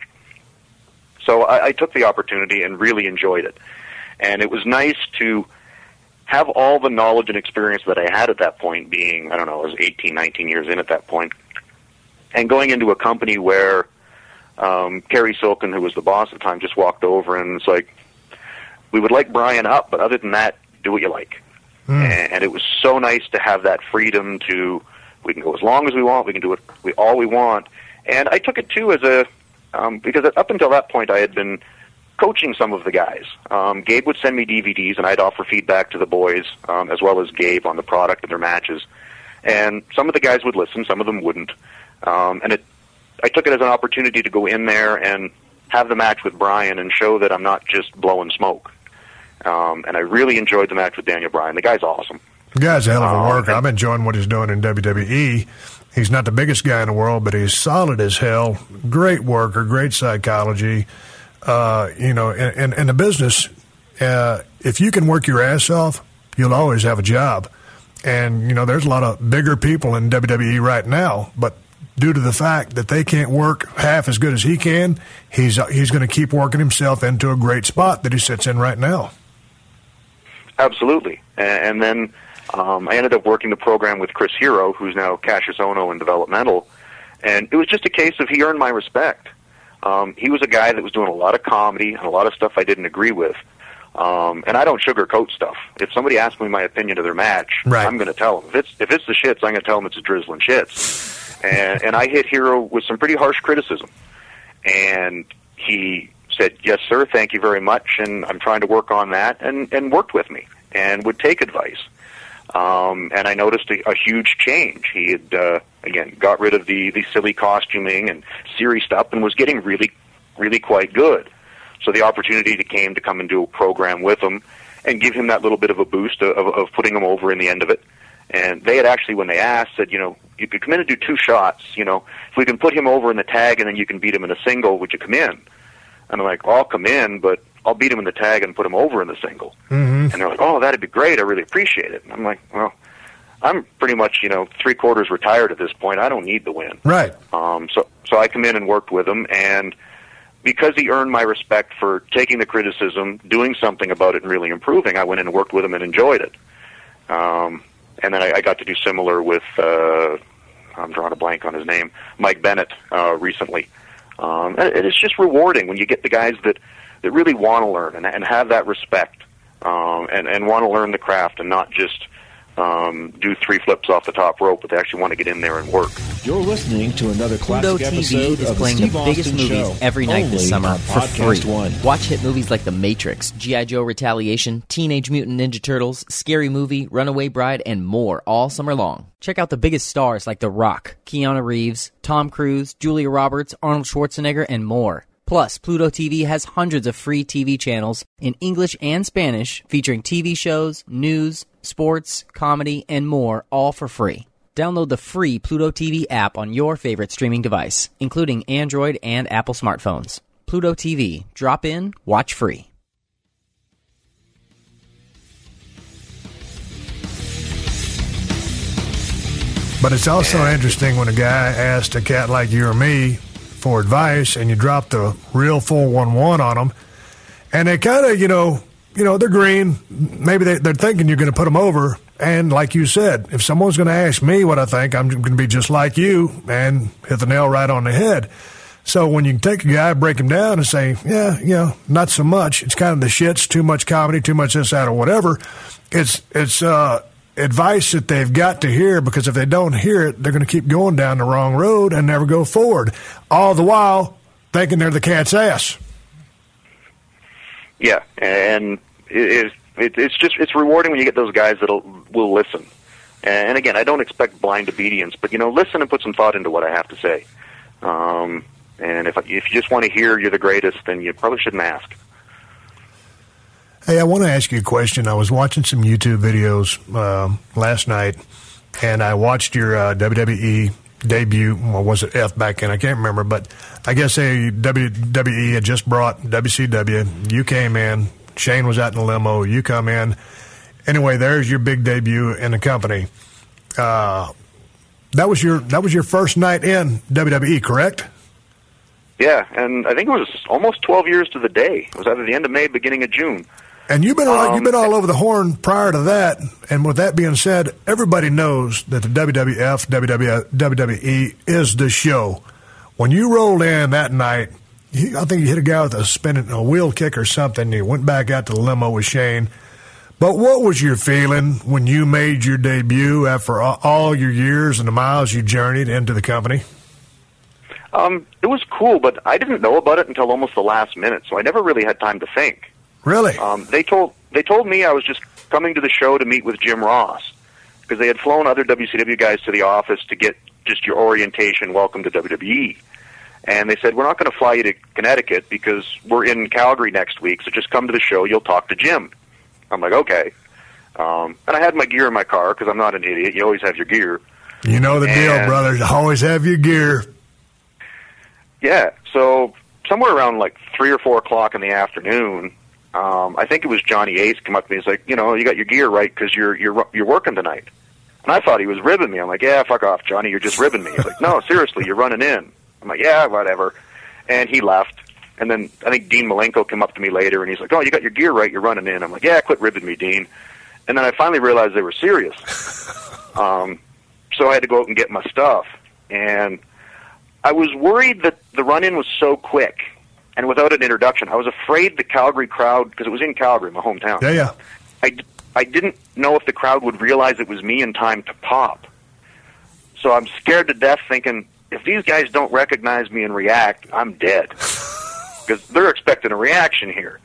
So I took the opportunity and really enjoyed it. And it was nice to have all the knowledge and experience that I had at that point, being, I was 18, 19 years in at that point, and going into a company where Kerry Silken, who was the boss at the time, just walked over and it's like, we would like Bryan up, but other than that, do what you like. And it was so nice to have that freedom to We can go as long as we want. We can do it all we want. And I took it, too, as because up until that point I had been coaching some of the guys. Gabe would send me DVDs, and I'd offer feedback to the boys, as well as Gabe on the product and their matches. And some of the guys would listen, some of them wouldn't. I took it as an opportunity to go in there and have the match with Bryan and show that I'm not just blowing smoke. And I really enjoyed the match with Daniel Bryan. The guy's awesome. The guy's a hell of a worker. I'm enjoying what he's doing in WWE. He's not the biggest guy in the world, but he's solid as hell. Great worker, great psychology. In the business, if you can work your ass off, you'll always have a job. And, there's a lot of bigger people in WWE right now, but due to the fact that they can't work half as good as he can, he's going to keep working himself into a great spot that he sits in right now. Absolutely. And then I ended up working the program with Chris Hero, who's now Cassius Ohno in developmental, and it was just a case of he earned my respect. He was a guy that was doing a lot of comedy and a lot of stuff I didn't agree with. And I don't sugarcoat stuff. If somebody asks me my opinion of their match, right, I'm going to tell them. If it's the shits, I'm going to tell them it's a drizzling shits. And I hit Hero with some pretty harsh criticism. And he said, "Yes, sir, thank you very much, and I'm trying to work on that," and worked with me and would take advice. And I noticed a huge change. He had, again, got rid of the silly costuming and serious stuff and was getting really, really quite good. So the opportunity came to come and do a program with him and give him that little bit of a boost of putting him over in the end of it. And they had actually, when they asked, said, you could come in and do 2 shots. If we can put him over in the tag and then you can beat him in a single, would you come in? And I'm like, well, I'll come in, but I'll beat him in the tag and put him over in the single. Mm-hmm. And they're like, oh, that'd be great. I really appreciate it. And I'm like, well, I'm pretty much, 3/4 retired at this point. I don't need the win. Right. So I come in and worked with him, and because he earned my respect for taking the criticism, doing something about it, and really improving, I went in and worked with him and enjoyed it. And then I got to do similar with, I'm drawing a blank on his name, Mike Bennett, recently. And it's just rewarding when you get the guys that really want to learn and have that respect, and want to learn the craft and not just do 3 flips off the top rope, but they actually want to get in there and work. You're listening to another Pluto classic TV episode is of playing the Steve the biggest Austin movies Show, every night this only summer on for Podcast free. One. Watch hit movies like The Matrix, G.I. Joe Retaliation, Teenage Mutant Ninja Turtles, Scary Movie, Runaway Bride, and more all summer long. Check out the biggest stars like The Rock, Keanu Reeves, Tom Cruise, Julia Roberts, Arnold Schwarzenegger, and more. Plus, Pluto TV has hundreds of free TV channels in English and Spanish featuring TV shows, news, sports, comedy, and more, all for free. Download the free Pluto TV app on your favorite streaming device, including Android and Apple smartphones. Pluto TV. Drop in, watch free. But it's also interesting when a guy asks a cat like you or me for advice, and you drop the real 411 on them, and they kind of, they're green. Maybe they're thinking you're going to put them over. And like you said, if someone's going to ask me what I think, I'm going to be just like you and hit the nail right on the head. So when you take a guy, break him down, and say, yeah, not so much. It's kind of the shits, too much comedy, too much this, that, or whatever. It's advice that they've got to hear, because if they don't hear it, they're going to keep going down the wrong road and never go forward, all the while thinking they're the cat's ass. Yeah, and it's rewarding when you get those guys that will listen. And again, I don't expect blind obedience, but listen and put some thought into what I have to say. And if you just want to hear you're the greatest, then you probably shouldn't ask. Hey, I want to ask you a question. I was watching some YouTube videos last night, and I watched your WWE debut. Well, was it F back then? I can't remember, but I guess WWE had just brought WCW. You came in. Shane was out in the limo. You come in. Anyway, there's your big debut in the company. That was your first night in WWE, correct? Yeah, and I think it was almost 12 years to the day. It was either the end of May, beginning of June. And you've been all over the horn prior to that. And with that being said, everybody knows that the WWF, WWE is the show. When you rolled in that night, I think you hit a guy with a wheel kick or something. You went back out to the limo with Shane. But what was your feeling when you made your debut after all your years and the miles you journeyed into the company? It was cool, but I didn't know about it until almost the last minute, so I never really had time to think. Really? They told me I was just coming to the show to meet with Jim Ross, because they had flown other WCW guys to the office to get just your orientation, welcome to WWE. And they said, we're not going to fly you to Connecticut because we're in Calgary next week, so just come to the show, you'll talk to Jim. I'm like, okay. And I had my gear in my car, because I'm not an idiot. You always have your gear. You know the deal, brother. Always have your gear. Yeah, so somewhere around like 3 or 4 o'clock in the afternoon, I think it was Johnny Ace come up to me. He's like, you got your gear right because you're working tonight. And I thought he was ribbing me. I'm like, yeah, fuck off, Johnny. You're just ribbing me. He's like, no, seriously, you're running in. I'm like, yeah, whatever. And he left. And then I think Dean Malenko came up to me later, and he's like, oh, you got your gear right. You're running in. I'm like, yeah, quit ribbing me, Dean. And then I finally realized they were serious. So I had to go out and get my stuff. And I was worried that the run-in was so quick and without an introduction. I was afraid the Calgary crowd, because it was in Calgary, my hometown. Yeah. I didn't know if the crowd would realize it was me in time to pop. So I'm scared to death thinking, if these guys don't recognize me and react, I'm dead. Because they're expecting a reaction here.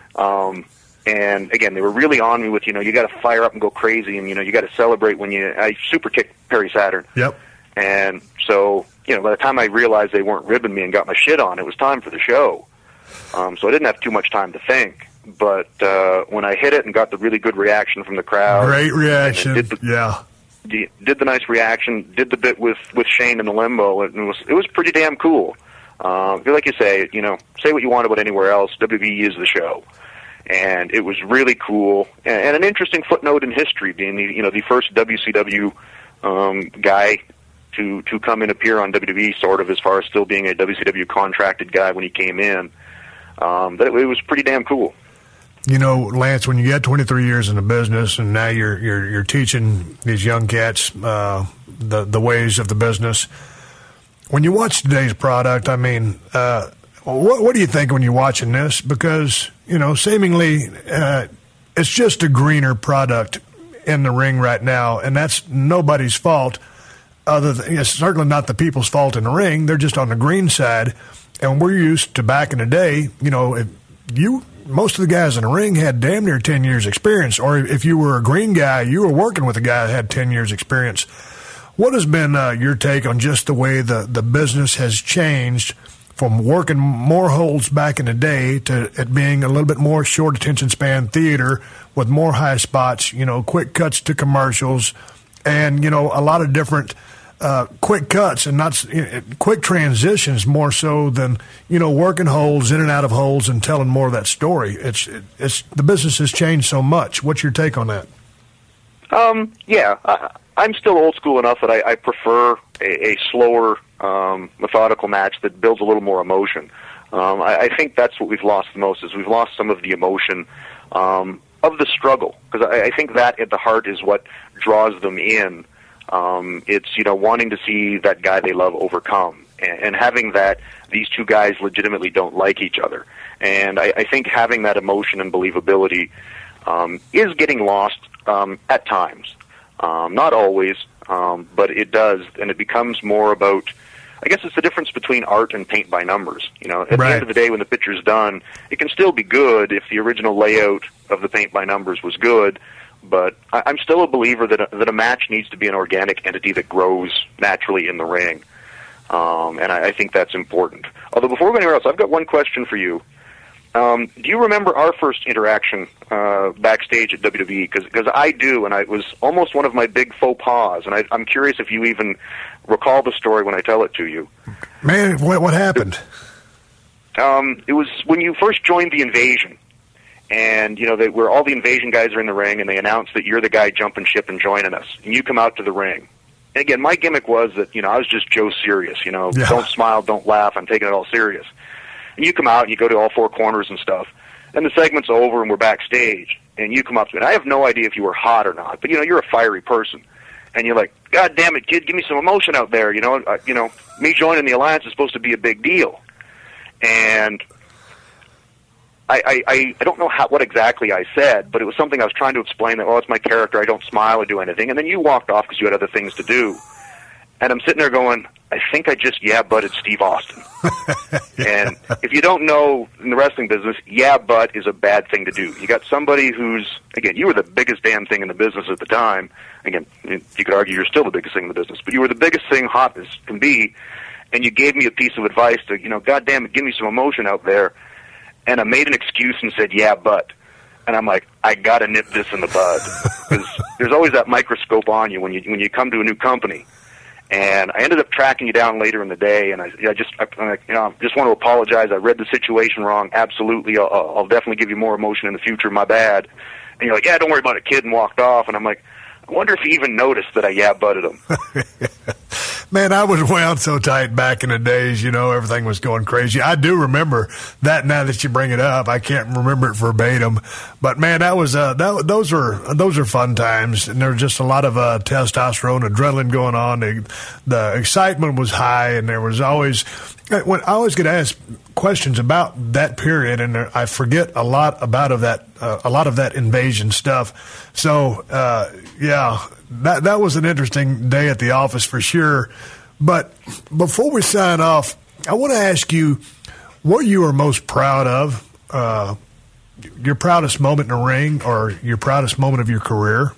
And again, they were really on me with, you got to fire up and go crazy, and, you got to celebrate when I super kicked Perry Saturn. Yep. And so, by the time I realized they weren't ribbing me and got my shit on, it was time for the show. So I didn't have too much time to think. But when I hit it and got the really good reaction from the crowd. Great reaction, did the nice reaction, did the bit with Shane in the limbo. It was pretty damn cool. Like you say, say what you want about anywhere else, WWE is the show. And it was really cool. And an interesting footnote in history, being the first WCW guy to come and appear on WWE, sort of, as far as still being a WCW contracted guy when he came in. That it was pretty damn cool. Lance, when you get 23 years in the business and now you're teaching these young cats the ways of the business, when you watch today's product, I mean, what do you think when you're watching this? Because, seemingly it's just a greener product in the ring right now, and that's nobody's fault. It's certainly not the people's fault in the ring. They're just on the green side. And we're used to back in the day, most of the guys in the ring had damn near 10 years experience. Or if you were a green guy, you were working with a guy that had 10 years experience. What has been your take on just the way the business has changed from working more holds back in the day to it being a little bit more short attention span theater with more high spots, quick cuts to commercials, and, a lot of different quick cuts and not quick transitions more so than, working holds in and out of holds and telling more of that story. It's the business has changed so much. What's your take on that? I'm still old school enough that I prefer a slower, methodical match that builds a little more emotion. I think that's what we've lost the most, is we've lost some of the emotion of the struggle, because I think that at the heart is what draws them in. It's, wanting to see that guy they love overcome, and having that these two guys legitimately don't like each other. And I think having that emotion and believability is getting lost at times. Not always, but it does, and it becomes more about, I guess it's the difference between art and paint by numbers. At the end of the day, when the picture's done, it can still be good if the original layout of the paint by numbers was good, but I'm still a believer that a match needs to be an organic entity that grows naturally in the ring, and I think that's important. Although before we go anywhere else, I've got one question for you. Do you remember our first interaction backstage at WWE? Because I do, and it was almost one of my big faux pas, and I'm curious if you even recall the story when I tell it to you. Man, what happened? It was when you first joined the Invasion, and where all the Invasion guys are in the ring, and they announce that you're the guy jumping ship and joining us, and you come out to the ring. And again, my gimmick was that I was just Joe Serious. Don't smile, don't laugh. I'm taking it all serious. And you come out and you go to all four corners and stuff, and the segment's over and we're backstage, and you come up to me, and I have no idea if you were hot or not, but you're a fiery person, and you're like, God damn it, kid, give me some emotion out there. Me joining the Alliance is supposed to be a big deal. And I don't know what exactly I said, but it was something I was trying to explain that, it's my character, I don't smile or do anything. And then you walked off because you had other things to do. And I'm sitting there going, I think I just butted Steve Austin. And if you don't know in the wrestling business, but is a bad thing to do. You got somebody who's, again, you were the biggest damn thing in the business at the time. Again, you could argue you're still the biggest thing in the business, but you were the biggest thing hot as can be, and you gave me a piece of advice to, God damn it, give me some emotion out there. And I made an excuse and said, but. And I'm like, I got to nip this in the bud. Because there's always that microscope on you when you come to a new company. And I ended up tracking you down later in the day, and I just want to apologize. I read the situation wrong. Absolutely, I'll definitely give you more emotion in the future. My bad. And you're like, don't worry about it, kid, and walked off. And I'm like, I wonder if he even noticed that I butted him. Man, I was wound so tight back in the days, everything was going crazy. I do remember that now that you bring it up. I can't remember it verbatim. But, man, that was those are fun times. And there was just a lot of testosterone, adrenaline going on. The excitement was high, and there was always – I always get asked questions about that period, and I forget a lot about a lot of that invasion stuff. So, that was an interesting day at the office for sure. But before we sign off, I want to ask you what you are most proud of, your proudest moment in the ring or your proudest moment of your career.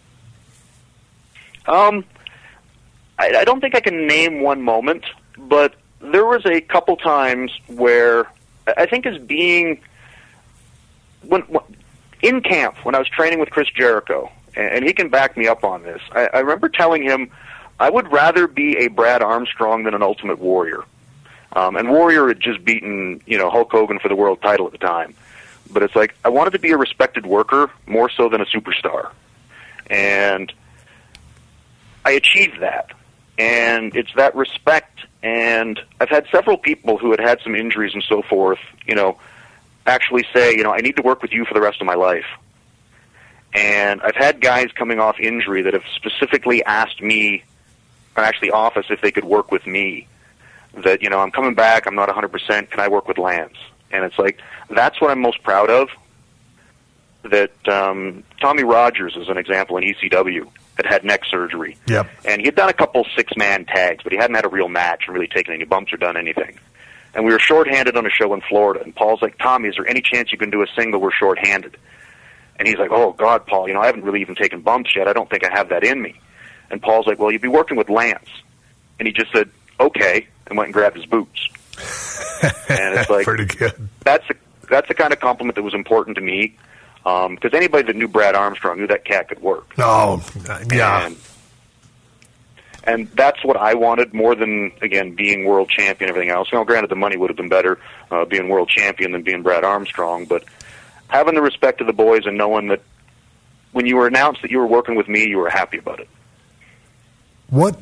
I don't think I can name one moment, but there was a couple times where I think as being when in camp when I was training with Chris Jericho, and he can back me up on this. I remember telling him I would rather be a Brad Armstrong than an Ultimate Warrior. And Warrior had just beaten, Hulk Hogan for the world title at the time. But it's like I wanted to be a respected worker more so than a superstar. And I achieved that. And it's that respect. And I've had several people who had some injuries and so forth, actually say, I need to work with you for the rest of my life. And I've had guys coming off injury that have specifically asked me, or actually office, if they could work with me. That, I'm coming back, I'm not 100%, can I work with Lance? And it's like, that's what I'm most proud of. That Tommy Rogers, as an example, in ECW, had neck surgery. Yep. And he had done a couple six-man tags, but he hadn't had a real match and really taken any bumps or done anything. And we were shorthanded on a show in Florida, and Paul's like, Tommy, is there any chance you can do a single? We're shorthanded. And he's like, oh, God, Paul, I haven't really even taken bumps yet. I don't think I have that in me. And Paul's like, well, you'd be working with Lance. And he just said, okay, and went and grabbed his boots. And it's like, pretty good. That's the kind of compliment that was important to me, because anybody that knew Brad Armstrong knew that cat could work. Oh, yeah. And that's what I wanted more than, again, being world champion and everything else. Granted, the money would have been better being world champion than being Brad Armstrong, but having the respect of the boys and knowing that when you were announced that you were working with me, you were happy about it. What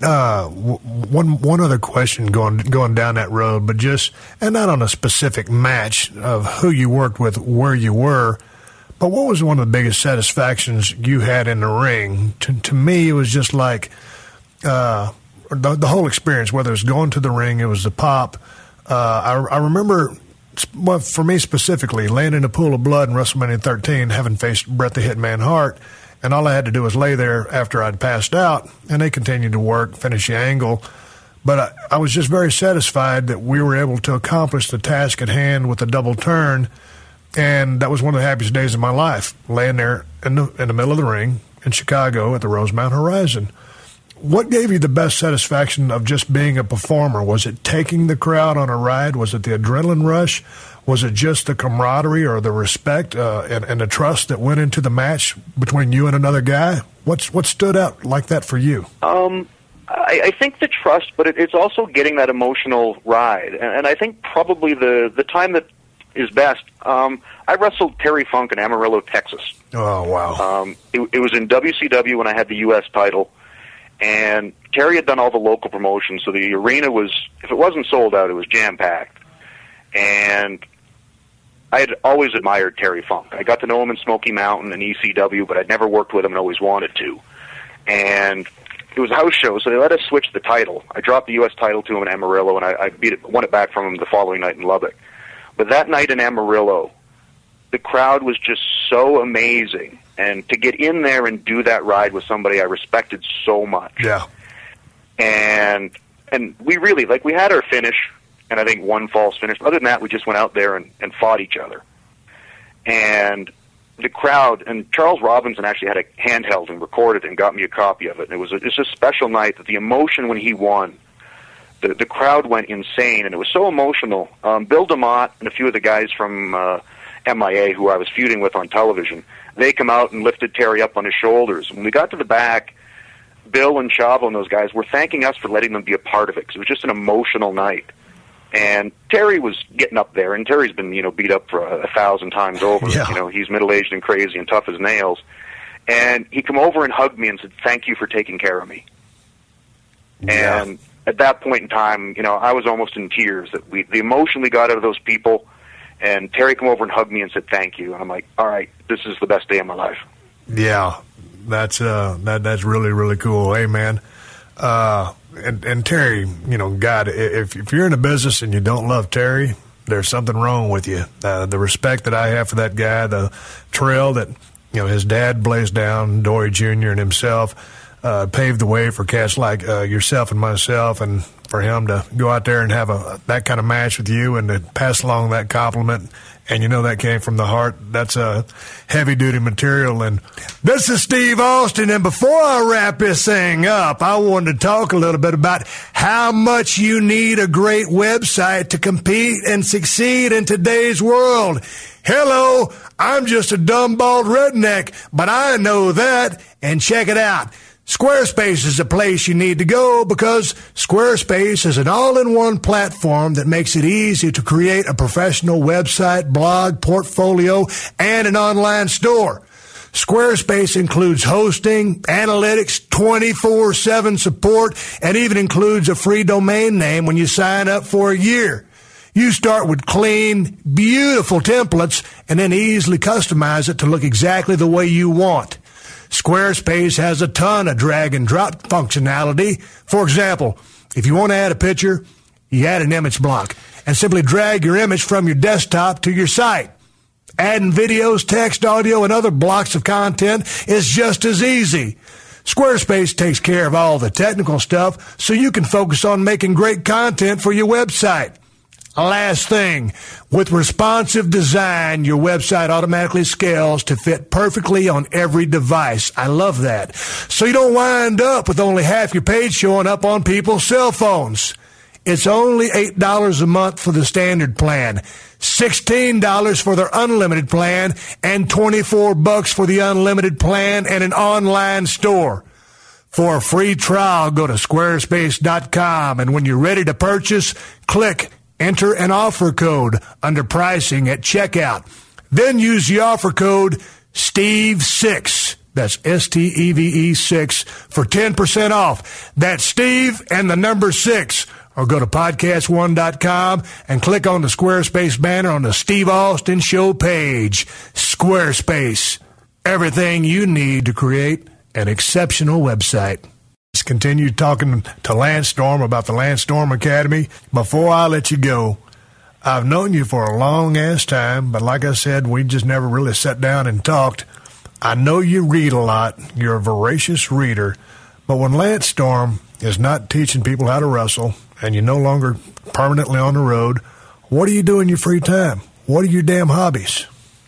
one other question going down that road, but and not on a specific match of who you worked with, where you were, but what was one of the biggest satisfactions you had in the ring? To me, it was just like the whole experience. Whether it was going to the ring, it was the pop. I remember. Well, for me specifically, laying in a pool of blood in WrestleMania 13, having faced Bret the Hitman Hart, and all I had to do was lay there after I'd passed out, and they continued to work, finish the angle. But I was just very satisfied that we were able to accomplish the task at hand with a double turn, and that was one of the happiest days of my life, laying there in the middle of the ring in Chicago at the Rosemount Horizon. What gave you the best satisfaction of just being a performer? Was it taking the crowd on a ride? Was it the adrenaline rush? Was it just the camaraderie or the respect and the trust that went into the match between you and another guy? What stood out like that for you? I think the trust, but it's also getting that emotional ride. And I think probably the time that is best, I wrestled Terry Funk in Amarillo, Texas. Oh, wow. It was in WCW when I had the U.S. title. And Terry had done all the local promotions, so the arena was, if it wasn't sold out, it was jam-packed. And I had always admired Terry Funk. I got to know him in Smoky Mountain and ECW, but I'd never worked with him and always wanted to. And it was a house show, so they let us switch the title. I dropped the U.S. title to him in Amarillo, and I won it back from him the following night in Lubbock. But that night in Amarillo, the crowd was just so amazing. And to get in there and do that ride with somebody I respected so much. Yeah. And we really, like, we had our finish, and I think one false finish. Other than that, we just went out there and fought each other. And the crowd, and Charles Robinson actually had a handheld and recorded and got me a copy of it. And it was a special night that the emotion when he won, the crowd went insane, and it was so emotional. Bill DeMott and a few of the guys from MIA, who I was feuding with on television, they come out and lifted Terry up on his shoulders. When we got to the back, Bill and Chavo and those guys were thanking us for letting them be a part of it, because it was just an emotional night. And Terry was getting up there, and Terry's been, beat up for 1,000 times over. Yeah. He's middle-aged and crazy and tough as nails. And he come over and hugged me and said, "Thank you for taking care of me." Yeah. And at that point in time, I was almost in tears. The emotion we got out of those people, and Terry come over and hugged me and said, "Thank you." And I'm like, all right, this is the best day of my life. Yeah, that's really, really cool. Hey, man. And Terry, God, if you're in a business and you don't love Terry, there's something wrong with you. The respect that I have for that guy, the trail that, his dad blazed down, Dory Jr. and himself, paved the way for cats like yourself and myself, and for him to go out there and have that kind of match with you and to pass along that compliment, and that came from the heart. That's a heavy-duty material. And this is Steve Austin, and before I wrap this thing up, I wanted to talk a little bit about how much you need a great website to compete and succeed in today's world. Hello, I'm just a dumb, bald redneck, but I know that, and check it out. Squarespace is a place you need to go, because Squarespace is an all-in-one platform that makes it easy to create a professional website, blog, portfolio, and an online store. Squarespace includes hosting, analytics, 24/7 support, and even includes a free domain name when you sign up for a year. You start with clean, beautiful templates and then easily customize it to look exactly the way you want. Squarespace has a ton of drag and drop functionality. For example, if you want to add a picture, you add an image block and simply drag your image from your desktop to your site. Adding videos, text, audio, and other blocks of content is just as easy. Squarespace takes care of all the technical stuff so you can focus on making great content for your website. Last thing, with responsive design, your website automatically scales to fit perfectly on every device. I love that. So you don't wind up with only half your page showing up on people's cell phones. It's only $8 a month for the standard plan, $16 for their unlimited plan, and $24 for the unlimited plan and an online store. For a free trial, go to squarespace.com, and when you're ready to purchase, enter an offer code under pricing at checkout. Then use the offer code STEVE6. That's STEVE 6 for 10% off. That's Steve and the number 6. Or go to podcast1.com and click on the Squarespace banner on the Steve Austin Show page. Squarespace. Everything you need to create an exceptional website. Let's continue talking to Lance Storm about the Lance Storm Academy. Before I let you go, I've known you for a long-ass time, but like I said, we just never really sat down and talked. I know you read a lot. You're a voracious reader. But when Lance Storm is not teaching people how to wrestle and you're no longer permanently on the road, what do you do in your free time? What are your damn hobbies?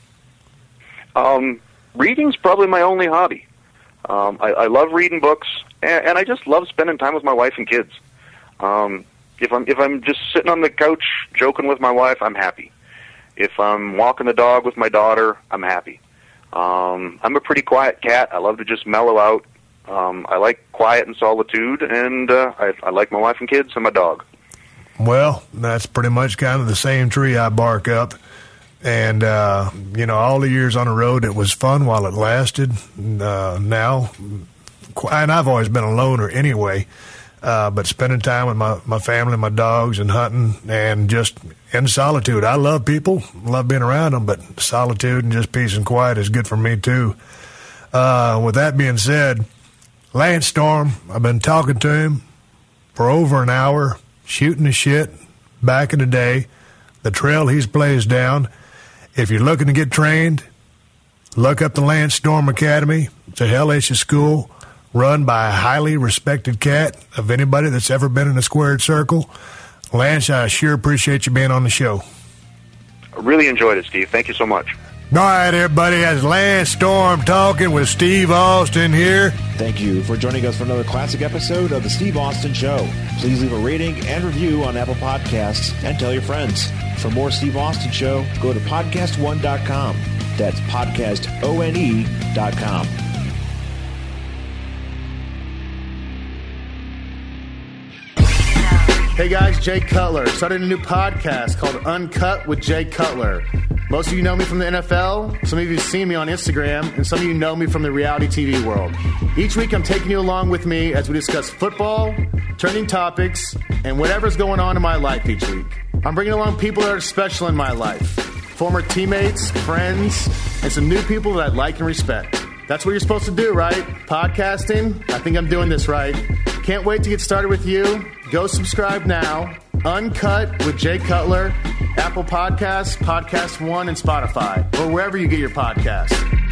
Reading's probably my only hobby. I love reading books, and I just love spending time with my wife and kids. If I'm just sitting on the couch joking with my wife, I'm happy. If I'm walking the dog with my daughter, I'm happy. I'm a pretty quiet cat. I love to just mellow out. I like quiet and solitude, and I like my wife and kids and my dog. Well, that's pretty much kind of the same tree I bark up. And, all the years on the road, it was fun while it lasted. Now, and I've always been a loner anyway, but spending time with my family, my dogs, and hunting, and just in solitude. I love people, love being around them, but solitude and just peace and quiet is good for me, too. With that being said, Lance Storm, I've been talking to him for over an hour, shooting the shit back in the day, the trail he's blazed down. If you're looking to get trained, look up the Lance Storm Academy. It's a hellacious school run by a highly respected cat of anybody that's ever been in a squared circle. Lance, I sure appreciate you being on the show. I really enjoyed it, Steve. Thank you so much. All right, everybody, that's Lance Storm talking with Steve Austin here. Thank you for joining us for another classic episode of The Steve Austin Show. Please leave a rating and review on Apple Podcasts and tell your friends. For more Steve Austin Show, go to podcastone.com. That's podcastone.com. Hey guys, Jay Cutler. Started a new podcast called Uncut with Jay Cutler. Most of you know me from the NFL, some of you have seen me on Instagram, and some of you know me from the reality TV world. Each week I'm taking you along with me as we discuss football, trending topics, and whatever's going on in my life each week. I'm bringing along people that are special in my life. Former teammates, friends, and some new people that I like and respect. That's what you're supposed to do, right? Podcasting? I think I'm doing this right. Can't wait to get started with you. Go subscribe now. Uncut with Jay Cutler, Apple Podcasts, Podcast One, and Spotify, or wherever you get your podcasts.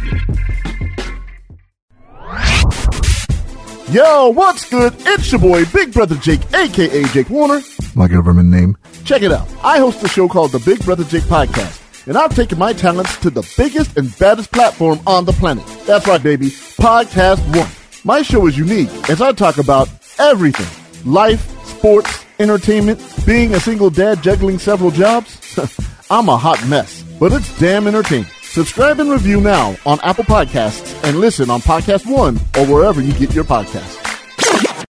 Yo, what's good? It's your boy, Big Brother Jake, a.k.a. Jake Warner, my government name. Check it out. I host a show called the Big Brother Jake Podcast, and I've taken my talents to the biggest and baddest platform on the planet. That's right, baby. Podcast One. My show is unique as I talk about everything. Life, sports, entertainment, being a single dad juggling several jobs. I'm a hot mess, but it's damn entertaining. Subscribe and review now on Apple Podcasts and listen on Podcast One or wherever you get your podcasts.